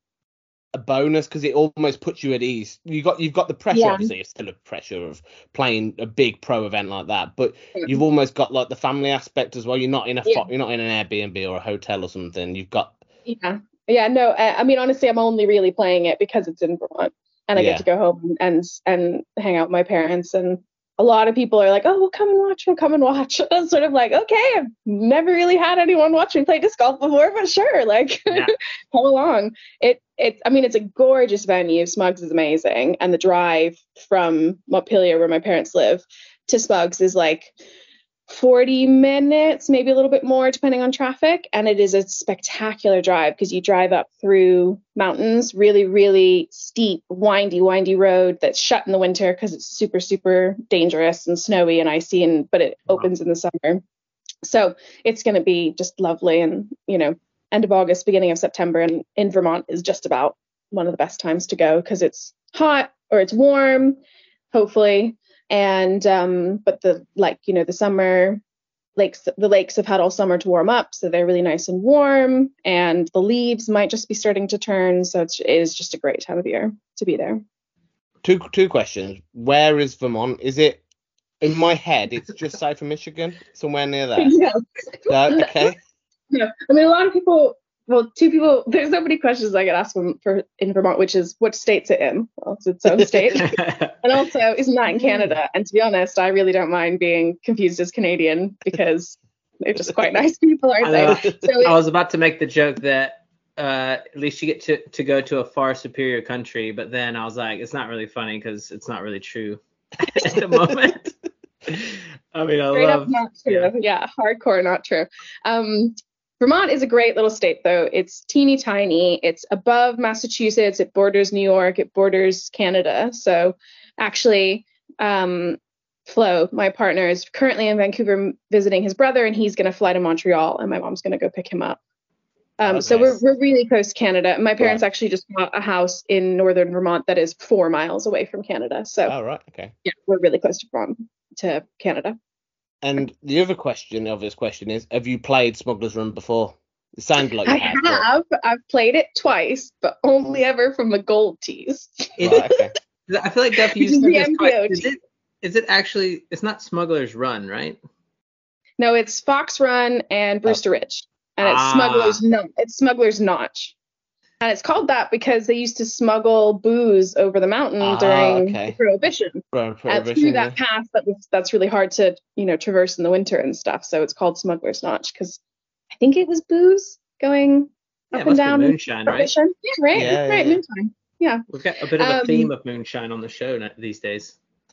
S2: a bonus because it almost puts you at ease. You got you've got the pressure.
S6: Yeah.
S2: Obviously, it's still a pressure of playing a big pro event like that, but
S6: Yeah.
S2: you've almost got like the family aspect as well. You're not in a fo-
S6: Yeah.
S2: you're not in an Airbnb or a hotel or something. You've got
S6: Yeah, yeah, no, I, I mean, honestly, I'm only really playing it because it's in Vermont, and I
S2: Yeah.
S6: get to go home and and hang out with my parents. And a lot of people are like, "Oh, we'll come and watch. We'll come and watch." I'm sort of like, "Okay, I've never really had anyone watch me play disc golf before, but sure, like,
S1: Yeah.
S6: come along." It it, I mean, it's a gorgeous venue. Smugs is amazing, and the drive from Montpelier, where my parents live, to Smugs is like forty minutes, maybe a little bit more depending on traffic, and it is a spectacular drive because you drive up through mountains, really really steep, windy windy road that's shut in the winter because it's super super dangerous and snowy and icy, and but it
S1: Wow.
S6: opens in the summer. So it's going to be just lovely, and you know, end of August, beginning of September, and in Vermont is just about one of the best times to go because it's hot or it's warm, hopefully. And um but the like you know the summer lakes the lakes have had all summer to warm up, so they're really nice and warm, and the leaves might just be starting to turn, so it's, it is just a great time of year to be there.
S2: two two questions. Where is Vermont? Is it in my head? It's just south of Michigan, somewhere near there.
S6: Yeah.
S2: No, okay.
S6: Yeah, I mean, a lot of people, well, two people, there's so many questions I get asked from, for in Vermont, which is what state's it in? Well, it's its own state. And also, isn't that in Canada? And to be honest, I really don't mind being confused as Canadian because they're just quite nice people, aren't
S1: I
S6: they?
S1: know.
S6: So
S1: I
S6: it,
S1: was about to make the joke that uh, at least you get to, to go to a far superior country, but then I was like, it's not really funny because it's not really true at the moment. I mean, I
S6: straight
S1: love.
S6: up not true.
S1: yeah.
S6: Yeah. hardcore not true. Um, Vermont is a great little state, though. It's teeny tiny. It's above Massachusetts. It borders New York. It borders Canada. So actually, um, Flo, my partner, is currently in Vancouver visiting his brother, and he's going to fly to Montreal, and my mom's going to go pick him up. Um, So
S2: Okay.
S6: we're we're really close to Canada. My parents actually just bought a house in northern Vermont that is four miles away from Canada. So
S2: All right. Okay.
S6: yeah, we're really close to Vermont, to Canada.
S2: And the other question, obvious question, is: have you played Smuggler's Run before? It sounded like you
S6: I
S2: had. but-
S6: have. I've played it twice, but only ever from the gold tees.
S1: Is
S2: Right,
S1: it,
S2: okay.
S1: I feel like Duff, you
S6: Which is
S1: said
S6: the
S1: this twice.
S6: M P O T.
S1: Is it? Is it actually? It's not Smuggler's Run, right?
S6: No, it's Fox Run and Brewster Ridge, and it's
S1: Ah.
S6: Smuggler's no, it's Smuggler's Notch, and it's called that because they used to smuggle booze over the mountain
S2: Ah,
S6: during
S2: okay.
S6: Prohibition.
S2: Grand
S6: And
S2: Prohibition,
S6: through that
S2: yeah.
S6: path, that was, that's really hard to you know traverse in the winter and stuff. So it's called Smuggler's Notch because I think it was booze going
S1: Yeah, it
S6: up and
S1: must be
S6: down in
S1: moonshine, right?
S6: Prohibition. Yeah, right,
S2: Yeah,
S6: right,
S2: yeah.
S6: moonshine. Yeah.
S1: We've got a bit of a
S6: Um,
S1: theme of moonshine on the show na- these days.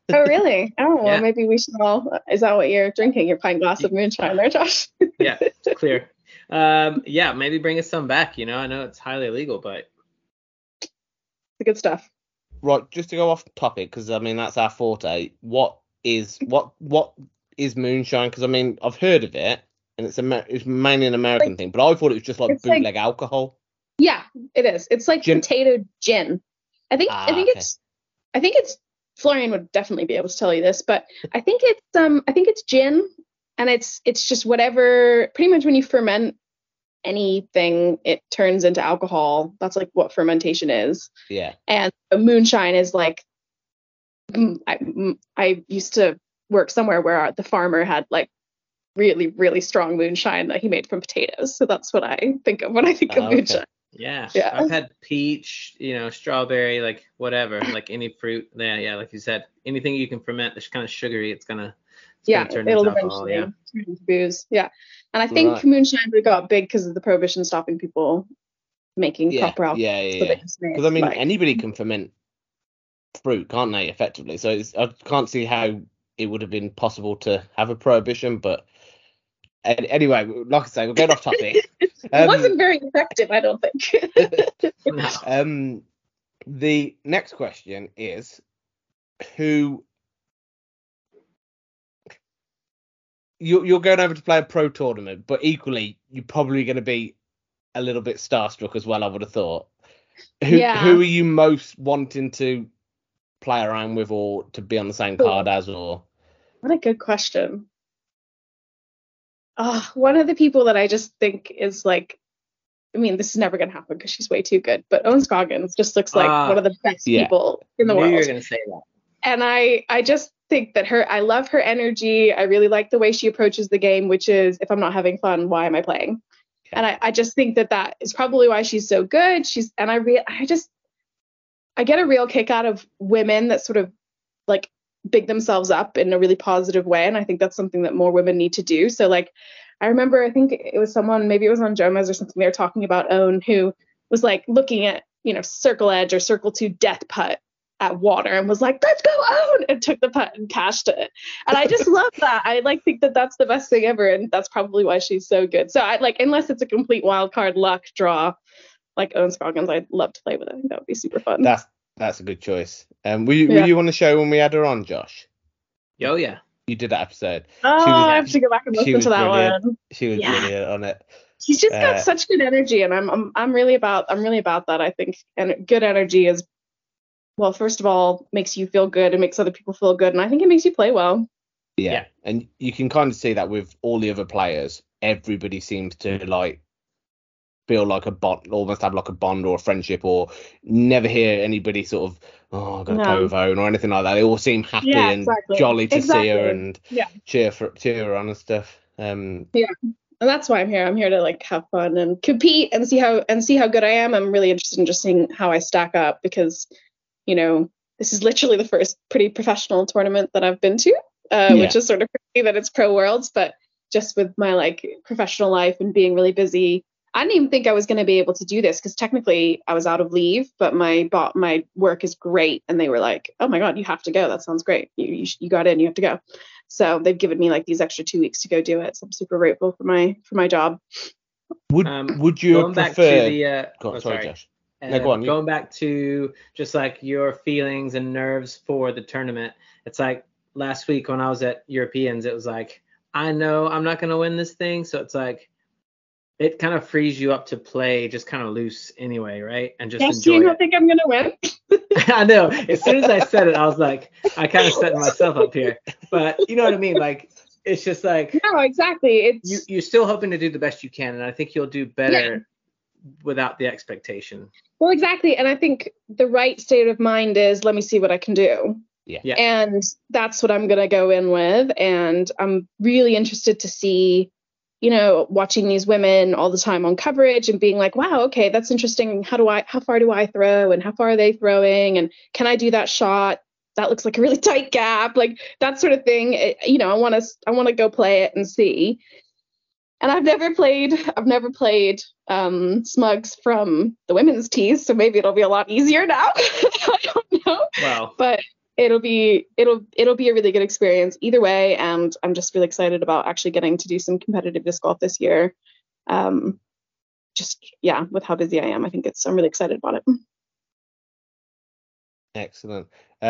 S6: Oh, really? Oh, well,
S1: Yeah.
S6: maybe we should all. Is that what you're drinking? Your pint glass of moonshine there, Josh?
S1: Yeah, it's clear. Um, yeah, maybe bring us some back. You know, I know it's highly illegal, but
S6: The good stuff.
S2: Right, just to go off topic, because I mean that's our forte. What is what what is moonshine? Because I mean I've heard of it, and it's a it's mainly an American
S6: Like-
S2: thing, but I thought it was just like
S6: it's like-
S2: bootleg alcohol.
S6: Yeah, it is. It's like
S2: Gin-
S6: potato gin. I think.
S2: Ah,
S6: I think
S2: okay.
S6: it's. I think it's. Florian would definitely be able to tell you this, but I think it's. Um. I think it's gin, and it's. It's just whatever. Pretty much when you ferment anything, it turns into alcohol. That's like what fermentation is.
S2: Yeah.
S6: And a moonshine is like. mm, I, mm, I used to work somewhere where the farmer had like really really strong moonshine that he made from potatoes. So that's what I think of when I think
S2: Ah,
S6: of
S2: okay.
S6: moonshine.
S1: yeah,
S6: Yeah.
S1: I've had peach, you know, strawberry, like whatever, like any fruit. Yeah, yeah, like you said, anything you can ferment that's kind of sugary, it's gonna, it's
S6: Yeah,
S1: gonna turn
S6: it'll
S1: into alcohol.
S6: eventually
S1: Yeah,
S6: turn into booze. Yeah, and I think
S2: Right.
S6: moonshine really got big because of the prohibition stopping people making
S2: Yeah,
S6: proper alcohol.
S2: yeah, yeah,
S6: So
S2: yeah.
S6: they just made,
S2: Because I mean
S6: like-
S2: anybody can ferment fruit, can't they? Effectively, so it's, I can't see how it would have been possible to have a prohibition. But an- anyway, like I say, we're going off topic.
S6: it
S2: Um,
S6: wasn't very effective, I don't think.
S1: no.
S2: Um, the next question is who you're you're going over to play a pro tournament, but equally you're probably going to be a little bit starstruck as well. I would have thought. Who
S6: Yeah.
S2: who are you most wanting to play around with, or to be on the same card as, or
S6: What a good question. Oh, one of the people that I just think is like, I mean, this is never going to happen because she's way too good, but Owen Scoggins just looks like
S1: Ah,
S6: one of the best
S2: yeah.
S6: people in the
S1: Knew
S6: world.
S1: you were gonna say that.
S6: And I, I just think that her, I love her energy. I really like the way she approaches the game, which is, if I'm not having fun, why am I playing?
S2: Yeah.
S6: And I, I just think that that is probably why she's so good. She's, and I re, I just, I get a real kick out of women that sort of like big themselves up in a really positive way. And I think that's something that more women need to do. So like, I remember, I think it was someone, maybe it was on Jomez or something, they were talking about Owen, who was like looking at, you know, circle edge or circle two death putt at water and was like, let's go Owen, and took the putt and cashed it. And I just love that. I like think that that's the best thing ever. And that's probably why she's so good. So I like, unless it's a complete wild card luck draw, like Owen Scoggins, I'd love to play with it. I think that would be super fun.
S2: that's that's a good choice. Um, were you
S6: Yeah.
S2: were you on the show when we had her on, Josh?
S1: Oh yeah.
S2: You did that episode.
S6: oh,
S2: she was-
S6: I have to go back and
S2: she
S6: listen
S2: was
S6: to that
S2: brilliant.
S6: one.
S2: She was
S6: Yeah.
S2: brilliant on it.
S6: She's just got
S2: Uh,
S6: such good energy, and I'm I'm I'm really about I'm really about that. I think, and good energy is, well, first of all, makes you feel good and makes other people feel good, and I think it makes you play well.
S2: Yeah.
S1: Yeah.
S2: And you can kind of see that with all the other players. Everybody seems to like feel like a bond, almost have like a bond or a friendship, or never hear anybody sort of, oh, I'm gonna play
S6: No.
S2: with Owen or anything like that. They all seem happy
S6: Yeah,
S2: and
S6: exactly.
S2: jolly to see
S6: Exactly.
S2: her and
S6: Yeah.
S2: cheer for cheer her on and stuff. Um,
S6: And that's why I'm here. I'm here to like have fun and compete and see how and see how good I am. I'm really interested in just seeing how I stack up because, you know, this is literally the first pretty professional tournament that I've been to, uh,
S2: Yeah.
S6: which is sort of crazy that it's Pro Worlds, but just with my like professional life and being really busy, I didn't even think I was going to be able to do this because technically I was out of leave, but my bot my work is great, and they were like, "Oh my God, you have to go. That sounds great. You you, sh- you got in. You have to go." So they've given me like these extra two weeks to go do it. So I'm super grateful for my for my job.
S2: would
S1: Um,
S2: would you have
S1: going back
S2: preferred?
S1: to the uh,
S2: Go on,
S1: oh,
S2: sorry,
S1: sorry.
S2: Josh. No, go
S1: Uh,
S2: on, you-
S1: Going back to just like your feelings and nerves for the tournament. It's like last week when I was at Europeans, it was like, I know I'm not going to win this thing. So it's like, it kind of frees you up to play just kind of loose anyway, right? And just
S6: Yes, do
S1: enjoy
S6: you
S1: it.
S6: not think I'm gonna win?
S1: I know. As soon as I said it, I was like, I kind of set myself up here. But you know what I mean? Like, it's just like,
S6: No, exactly. It's
S1: you, you're still hoping to do the best you can. And I think you'll do better without the expectation.
S6: well, exactly. And I think the right state of mind is let me see what I can do.
S2: Yeah.
S1: Yeah.
S6: And that's what I'm gonna go in with. And I'm really interested to see, you know, watching these women all the time on coverage and being like, wow, okay, that's interesting. How do I, how far do I throw and how far are they throwing? And can I do that shot? That looks like a really tight gap, like that sort of thing. It- you know, I want to, I want to go play it and see. And I've never played, I've never played um, Smugs from the women's tees, so maybe it'll be a lot easier now. I don't know.
S1: Well,
S6: But it'll be it'll it'll be a really good experience either way, and I'm just really excited about actually getting to do some competitive disc golf this year. Um, just yeah, with how busy I am, I think it's I'm really excited about it.
S2: Excellent.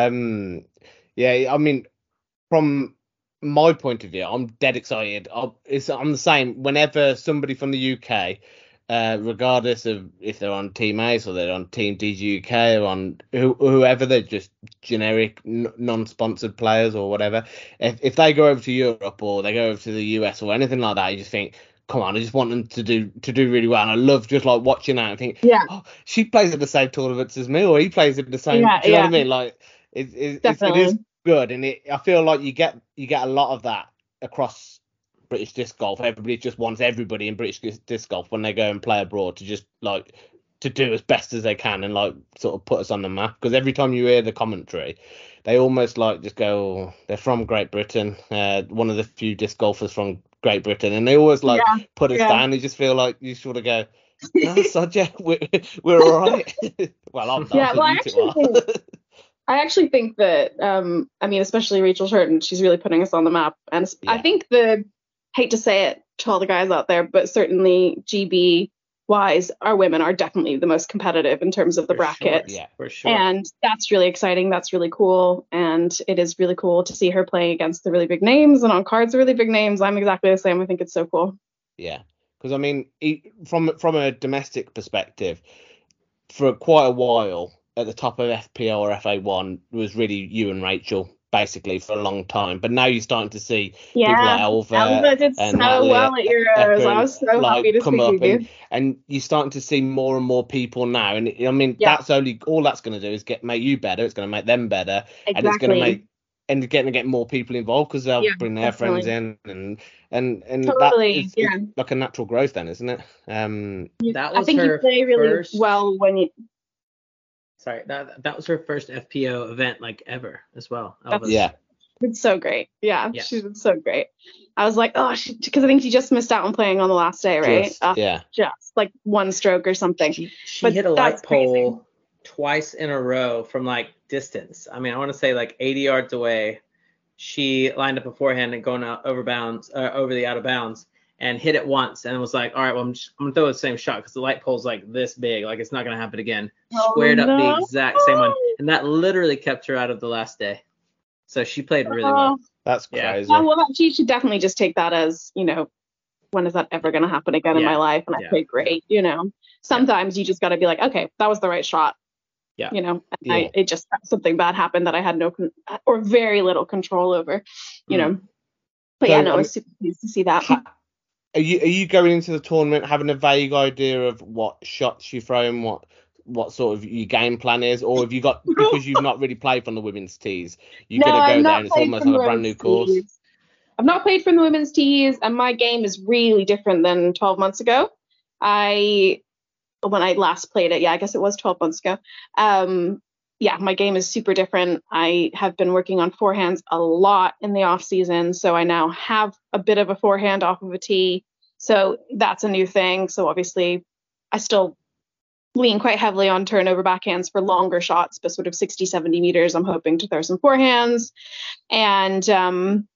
S2: Um, yeah, I mean, from my point of view, I'm dead excited. I'll, it's, I'm the same. Whenever somebody from the U K, uh, regardless of if they're on Team Ace or they're on Team D G U K or on who, whoever, they're just generic, n- non-sponsored players or whatever. If if they go over to Europe or they go over to the U S or anything like that, you just think, come on, I just want them to do to do really well. And I love just like watching that and think,
S6: Yeah.
S2: oh, she plays at the same tournaments as me, or he plays at the same.
S6: Yeah,
S2: do you know
S6: yeah.
S2: what I mean? Like it, it, it's, it
S6: Definitely.
S2: is good, and it, I feel like you get you get a lot of that across British disc golf. Everybody just wants everybody in British dis- disc golf when they go and play abroad to just like to do as best as they can and like sort of put us on the map. Because every time you hear the commentary, they almost like just go, oh, they're from Great Britain, uh, one of the few disc golfers from Great Britain, and they always like
S6: Yeah,
S2: put us
S6: yeah.
S2: down. You just feel like you sort of go, no, Sodja, we're we're all right. Well, I'm not.
S6: Yeah,
S2: but
S6: well, I
S2: you two
S6: actually
S2: are.
S6: think I actually think that um, I mean, especially Rachel Shurton, she's really putting us on the map, and I
S2: Yeah.
S6: think the hate to say it to all the guys out there, but certainly G B wise, our women are definitely the most competitive in terms of the
S1: For sure,
S6: bracket.
S2: Yeah.
S1: For sure.
S6: And that's really exciting. That's really cool. And it is really cool to see her playing against the really big names and on cards, the really big names. I'm exactly the same. I think it's so cool.
S2: Yeah, because I mean, e- from from a domestic perspective, for quite a while at the top of F P L or F A one was really you and Rachel, basically for a long time. But now you're starting to see
S6: Yeah,
S2: people like Elva,
S6: Elva did
S2: and
S6: so
S2: Natalie
S6: well at Euros.
S2: Ecker
S6: I was so
S2: like
S6: happy to
S2: come
S6: see
S2: up,
S6: you.
S2: and and you're starting to see more and more people now. And I mean,
S6: Yeah.
S2: that's only all that's going to do is get make you better. It's going to make them better, and it's going to
S6: Exactly.
S2: make and you're going to get more people involved because they'll
S6: Yeah,
S2: bring their
S6: definitely.
S2: friends in, and and and
S6: Totally,
S2: that is
S6: yeah.
S2: it's like a natural growth, then, isn't it? Um,
S1: That
S6: I
S1: was
S6: think you
S1: her
S6: play really
S1: first.
S6: well when you.
S1: Sorry, that that was her first F P O event like ever as well.
S6: That's-
S1: Elva's.
S2: yeah.
S6: It's so great. Yeah,
S1: Yeah.
S6: she did so great. I was like, oh, because I think she just missed out on playing on the last day, right?
S2: Just,
S6: Uh,
S2: yeah.
S6: just like one stroke or something.
S1: She she
S6: But
S1: hit a
S6: that's
S1: light pole
S6: crazy.
S1: twice in a row from like distance. I mean, I want to say like eighty yards away. She lined up a forehand and going out over bounds, uh, over the out of bounds, and hit it once, and was like, all right, well, I'm, just, I'm gonna throw the same shot because the light pole's like this big, like it's not gonna happen again.
S6: Oh,
S1: Squared up the
S6: no.
S1: exact same one, and that literally kept her out of the last day. So she played really well.
S2: That's
S1: Yeah.
S2: crazy.
S6: Yeah, well, she should definitely just take that as, you know, when is that ever going to happen again in
S1: Yeah.
S6: my life? And I
S1: Yeah.
S6: played great, you know. Sometimes you just got to be like, okay, that was the right shot.
S1: Yeah.
S6: You know, and
S2: Yeah.
S6: I, it just something bad happened that I had no con- or very little control over, you
S1: Mm.
S6: know. But
S2: So,
S6: yeah, no, I
S2: um,
S6: was super pleased to see that.
S2: Ha- Are you are you going into the tournament having a vague idea of what shots you throw and what what sort of your game plan is, or have you got because you've not really played from the women's tees, you're
S6: No,
S2: gonna go
S6: I've
S2: there
S6: not
S2: and it's
S6: played
S2: almost
S6: from
S2: like a
S6: the
S2: brand new
S6: women's
S2: course?
S6: tees. I've not played from the women's tees, and my game is really different than twelve months ago. I when I last played it, yeah, I guess it was twelve months ago. Um, yeah, my game is super different. I have been working on forehands a lot in the off season, so I now have a bit of a forehand off of a tee. So that's a new thing. So obviously, I still lean quite heavily on turnover backhands for longer shots, but sort of sixty, seventy meters. I'm hoping to throw some forehands. And um,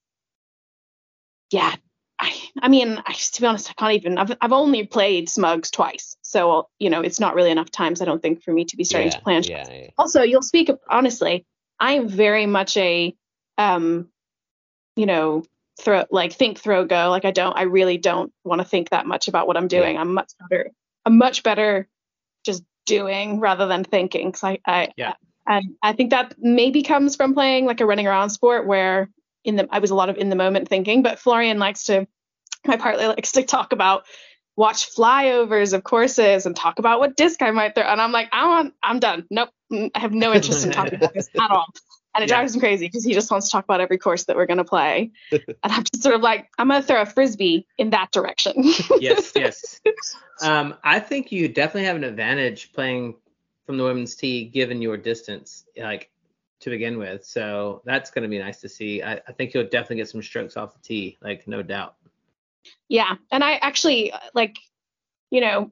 S6: yeah, I, I mean, I, to be honest, I can't even, I've, I've only played Smugs twice. So, you know, it's not really enough times, I don't think, for me to be starting
S2: Yeah,
S6: to plan
S2: yeah,
S6: shots.
S2: yeah.
S6: Also, you'll speak, honestly, I am very much a, um, you know, throw, like think, throw, go. Like I don't, I really don't want to think that much about what I'm doing.
S2: Yeah.
S6: I'm much better, I'm much better just doing rather than thinking. Cause I, I,
S1: Yeah.
S6: and I think that maybe comes from playing like a running around sport where in the, I was a lot of in the moment thinking, but Florian likes to, my partner likes to talk about, watch flyovers of courses and talk about what disc I might throw. And I'm like, I want, I'm done. Nope. I have no interest in talking about this at all. And it
S1: Yeah.
S6: drives him crazy because he just wants to talk about every course that we're going to play. And I'm just sort of like, I'm going to throw a Frisbee in that direction.
S1: Yes, yes. Um, I think you definitely have an advantage playing from the women's tee given your distance, like to begin with. So that's going to be nice to see. I, I think you'll definitely get some strokes off the tee, like no doubt.
S6: Yeah. And I actually like, you know,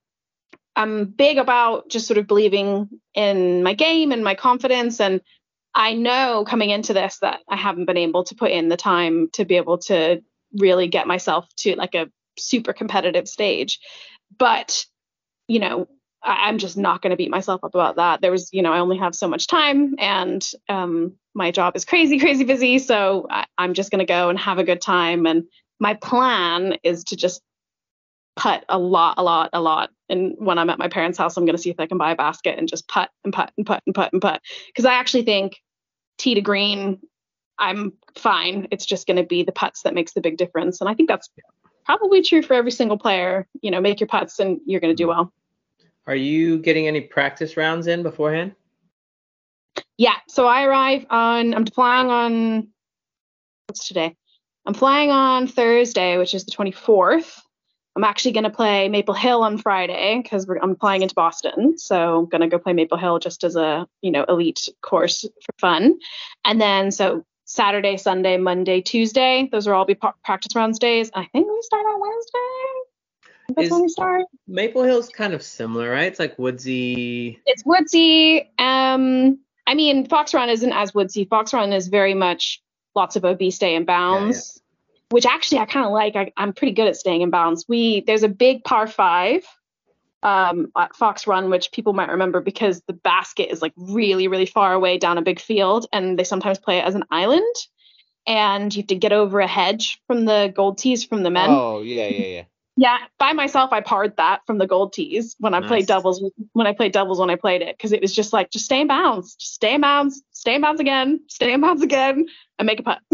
S6: I'm big about just sort of believing in my game and my confidence. And I know coming into this that I haven't been able to put in the time to be able to really get myself to like a super competitive stage. But, you know, I, I'm just not going to beat myself up about that. There was, you know, I only have so much time, and um, my job is crazy, crazy busy. So I, I'm just going to go and have a good time. And my plan is to just putt a lot, a lot, a lot. And when I'm at my parents' house, I'm going to see if I can buy a basket and just putt and putt and putt and putt and putt. Because I actually think tee to green, I'm fine. It's just going to be the putts that makes the big difference. And I think that's probably true for every single player. You know, make your putts and you're going to do well.
S1: Are you getting any practice rounds in beforehand?
S6: Yeah. So I arrive on, I'm flying on, what's today? I'm flying on Thursday, which is the twenty-fourth. I'm actually going to play Maple Hill on Friday because I'm flying into Boston. So I'm going to go play Maple Hill just as a, you know, elite course for fun. And then so Saturday, Sunday, Monday, Tuesday, those will all be pa- practice rounds days. I think we start on Wednesday. That's
S1: Is
S6: when we start.
S1: Maple Hill's kind of similar, right? It's like woodsy.
S6: It's woodsy. Um, I mean, Fox Run isn't as woodsy. Fox Run is very much lots of O B stay and bounds. Yeah, yeah. Which actually I kind of like. I, I'm pretty good at staying in bounds. We there's a big par five um, at Fox Run, which people might remember because the basket is like really, really far away down a big field, and they sometimes play it as an island, and you have to get over a hedge from the gold tees from the men.
S2: Oh yeah, yeah, yeah.
S6: Yeah, by myself, I parred that from the gold tees when I
S1: Nice.
S6: played doubles. When I played doubles, when I played it, because it was just like, just stay in bounds, just stay in bounds, stay in bounds again, stay in bounds again, and make a putt.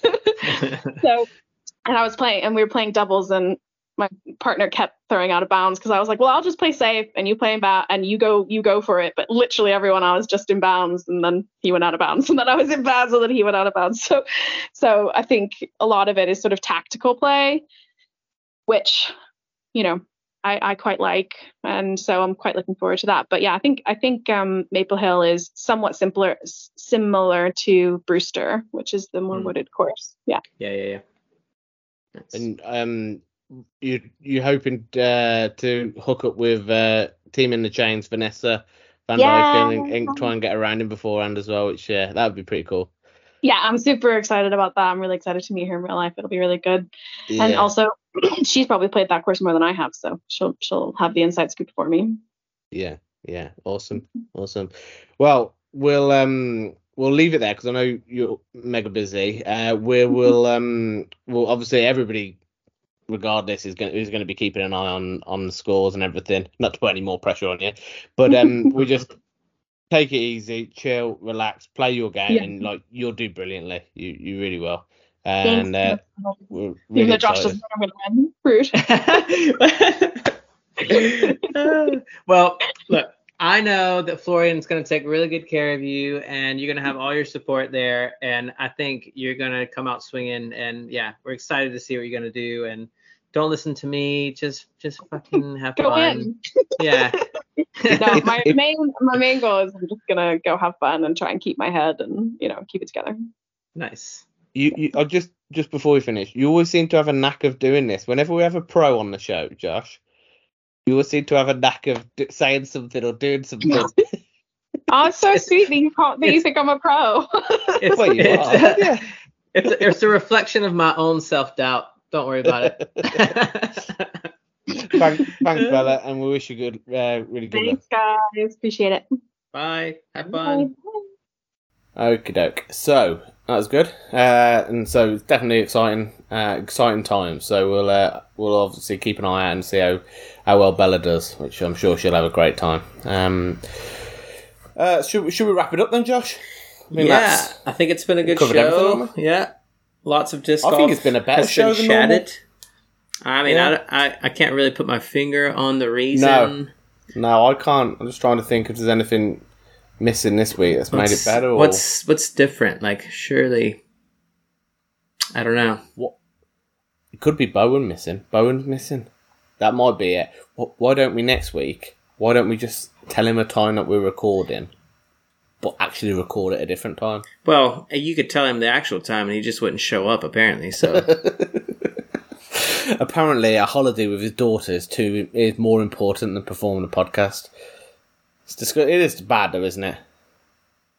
S6: So. And I was playing, and we were playing doubles, and my partner kept throwing out of bounds because I was like, well, I'll just play safe, and you play in bounds, and you go, you go for it. But literally everyone, I was just in bounds, and then he went out of bounds, and then I was in bounds, and then he went out of bounds. So, so I think a lot of it is sort of tactical play, which, you know, I, I quite like, and so I'm quite looking forward to that. But yeah, I think I think um, Maple Hill is somewhat simpler, similar to Brewster, which is the more
S1: Mm.
S6: wooded course. Yeah.
S1: Yeah, yeah, yeah. Nice.
S2: And um, you you hoping uh, to hook up with uh, Team in the Chains, Vanessa Van
S6: Yeah.
S2: Dyke, and, and try and get around him beforehand as well, which yeah, that would be pretty cool.
S6: Yeah, I'm super excited about that. I'm really excited to meet her in real life. It'll be really good.
S2: Yeah.
S6: And also, she's probably played that course more than I have, so she'll she'll have the inside scoop for me.
S2: Yeah, yeah, awesome, awesome. Well, we'll um we'll leave it there because I know you're mega busy. Uh, we will um well obviously everybody, regardless, is going is going to be keeping an eye on on the scores and everything. Not to put any more pressure on you, but um we just take it easy, chill, relax, play your game,
S6: Yeah.
S2: and like you'll do brilliantly. You you really will. And uh,
S6: Thanks.
S2: we're
S6: Even
S2: really
S6: though Josh
S2: excited.
S6: doesn't think I'm gonna win. Rude.
S1: Well, look, I know that Florian's going to take really good care of you, and you're going to have all your support there. And I think you're going to come out swinging. And yeah, we're excited to see what you're going to do. And don't listen to me. Just, just fucking have
S6: Go
S1: fun.
S6: in.
S1: Yeah.
S6: No, my main my main goal is I'm just gonna go have fun and try and keep my head and, you know, keep it together.
S1: Nice.
S2: You, you I just just before we finish, you always seem to have a knack of doing this. Whenever we have a pro on the show, Josh, you always seem to have a knack of d- saying something or doing something.
S6: Oh, it's so sweet that you call, that you think I'm a pro.
S1: It's,
S2: Well, you
S1: it's,
S2: are. Yeah.
S1: it's, it's a reflection of my own self-doubt. Don't worry about it.
S2: Thank, thanks, Bella, and we wish you good, uh, really good luck.
S6: Thanks, guys. Appreciate it.
S1: Bye. Have fun.
S2: Okie doke. So that was good, uh, and so it's definitely exciting, uh, exciting times. So we'll uh, we'll obviously keep an eye out and see how, how well Bella does, which I'm sure she'll have a great time. Um, uh, should we, should we wrap it up then, Josh? I mean,
S1: Yeah,
S2: that's-
S1: I think it's been a good
S2: covered everything,
S1: show.
S2: haven't
S1: Yeah, lots of disc
S2: I
S1: golf.
S2: think it's been a better
S1: has
S2: show
S1: been
S2: than
S1: chatted.
S2: normal.
S1: I mean,
S2: Yeah.
S1: I, I I can't really put my finger on the reason.
S2: No. No, I can't. I'm just trying to think if there's anything missing this week that's made it
S1: What's-
S2: better. Or...
S1: What's what's different? Like, surely, I don't know.
S2: What? It could be Bowen missing. Bowen's missing. That might be it. Wh- Why don't we next week? Why don't we just tell him a time that we're recording, but actually record at a different time?
S1: Well, you could tell him the actual time, and he just wouldn't show up. Apparently, so
S2: Apparently, a holiday with his daughters too is more important than performing a podcast. It's disg- it is bad, though, isn't it?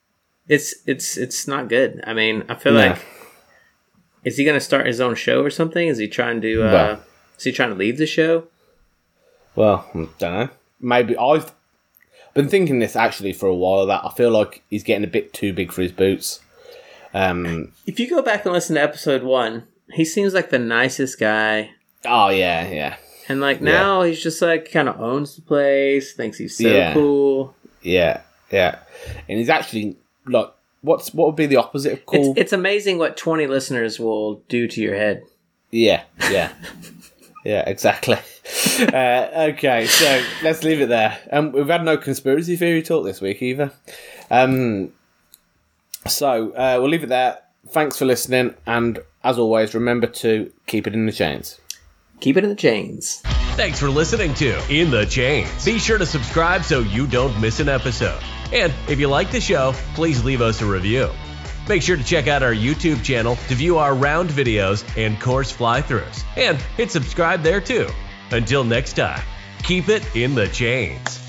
S1: It's it's it's not good. I mean, I feel
S2: No.
S1: like is he going to start his own show or something? Is he trying to? Uh,
S2: Well.
S1: is he trying to leave the show?
S2: Well, I don't know. Maybe I've been thinking this actually for a while. That I feel like he's getting a bit too big for his boots. Um.
S1: If you go back and listen to episode one, he seems like the nicest guy.
S2: Oh yeah, yeah,
S1: And like now he's just like kind of owns the place, thinks he's so
S2: Yeah.
S1: cool.
S2: yeah, yeah. And he's actually like, what's what would be the opposite of cool?
S1: It's, it's amazing what twenty listeners will do to your head.
S2: Yeah, yeah, yeah, exactly. Uh, okay, so let's leave it there. Um, we've had no conspiracy theory talk this week either. Um, so uh, we'll leave it there. Thanks for listening, and as always, remember to keep it in the chains.
S1: Keep it in the chains.
S3: Thanks for listening to In the Chains. Be sure to subscribe so you don't miss an episode. And if you like the show, please leave us a review. Make sure to check out our YouTube channel to view our round videos and course fly-throughs. And hit subscribe there too. Until next time, keep it in the chains.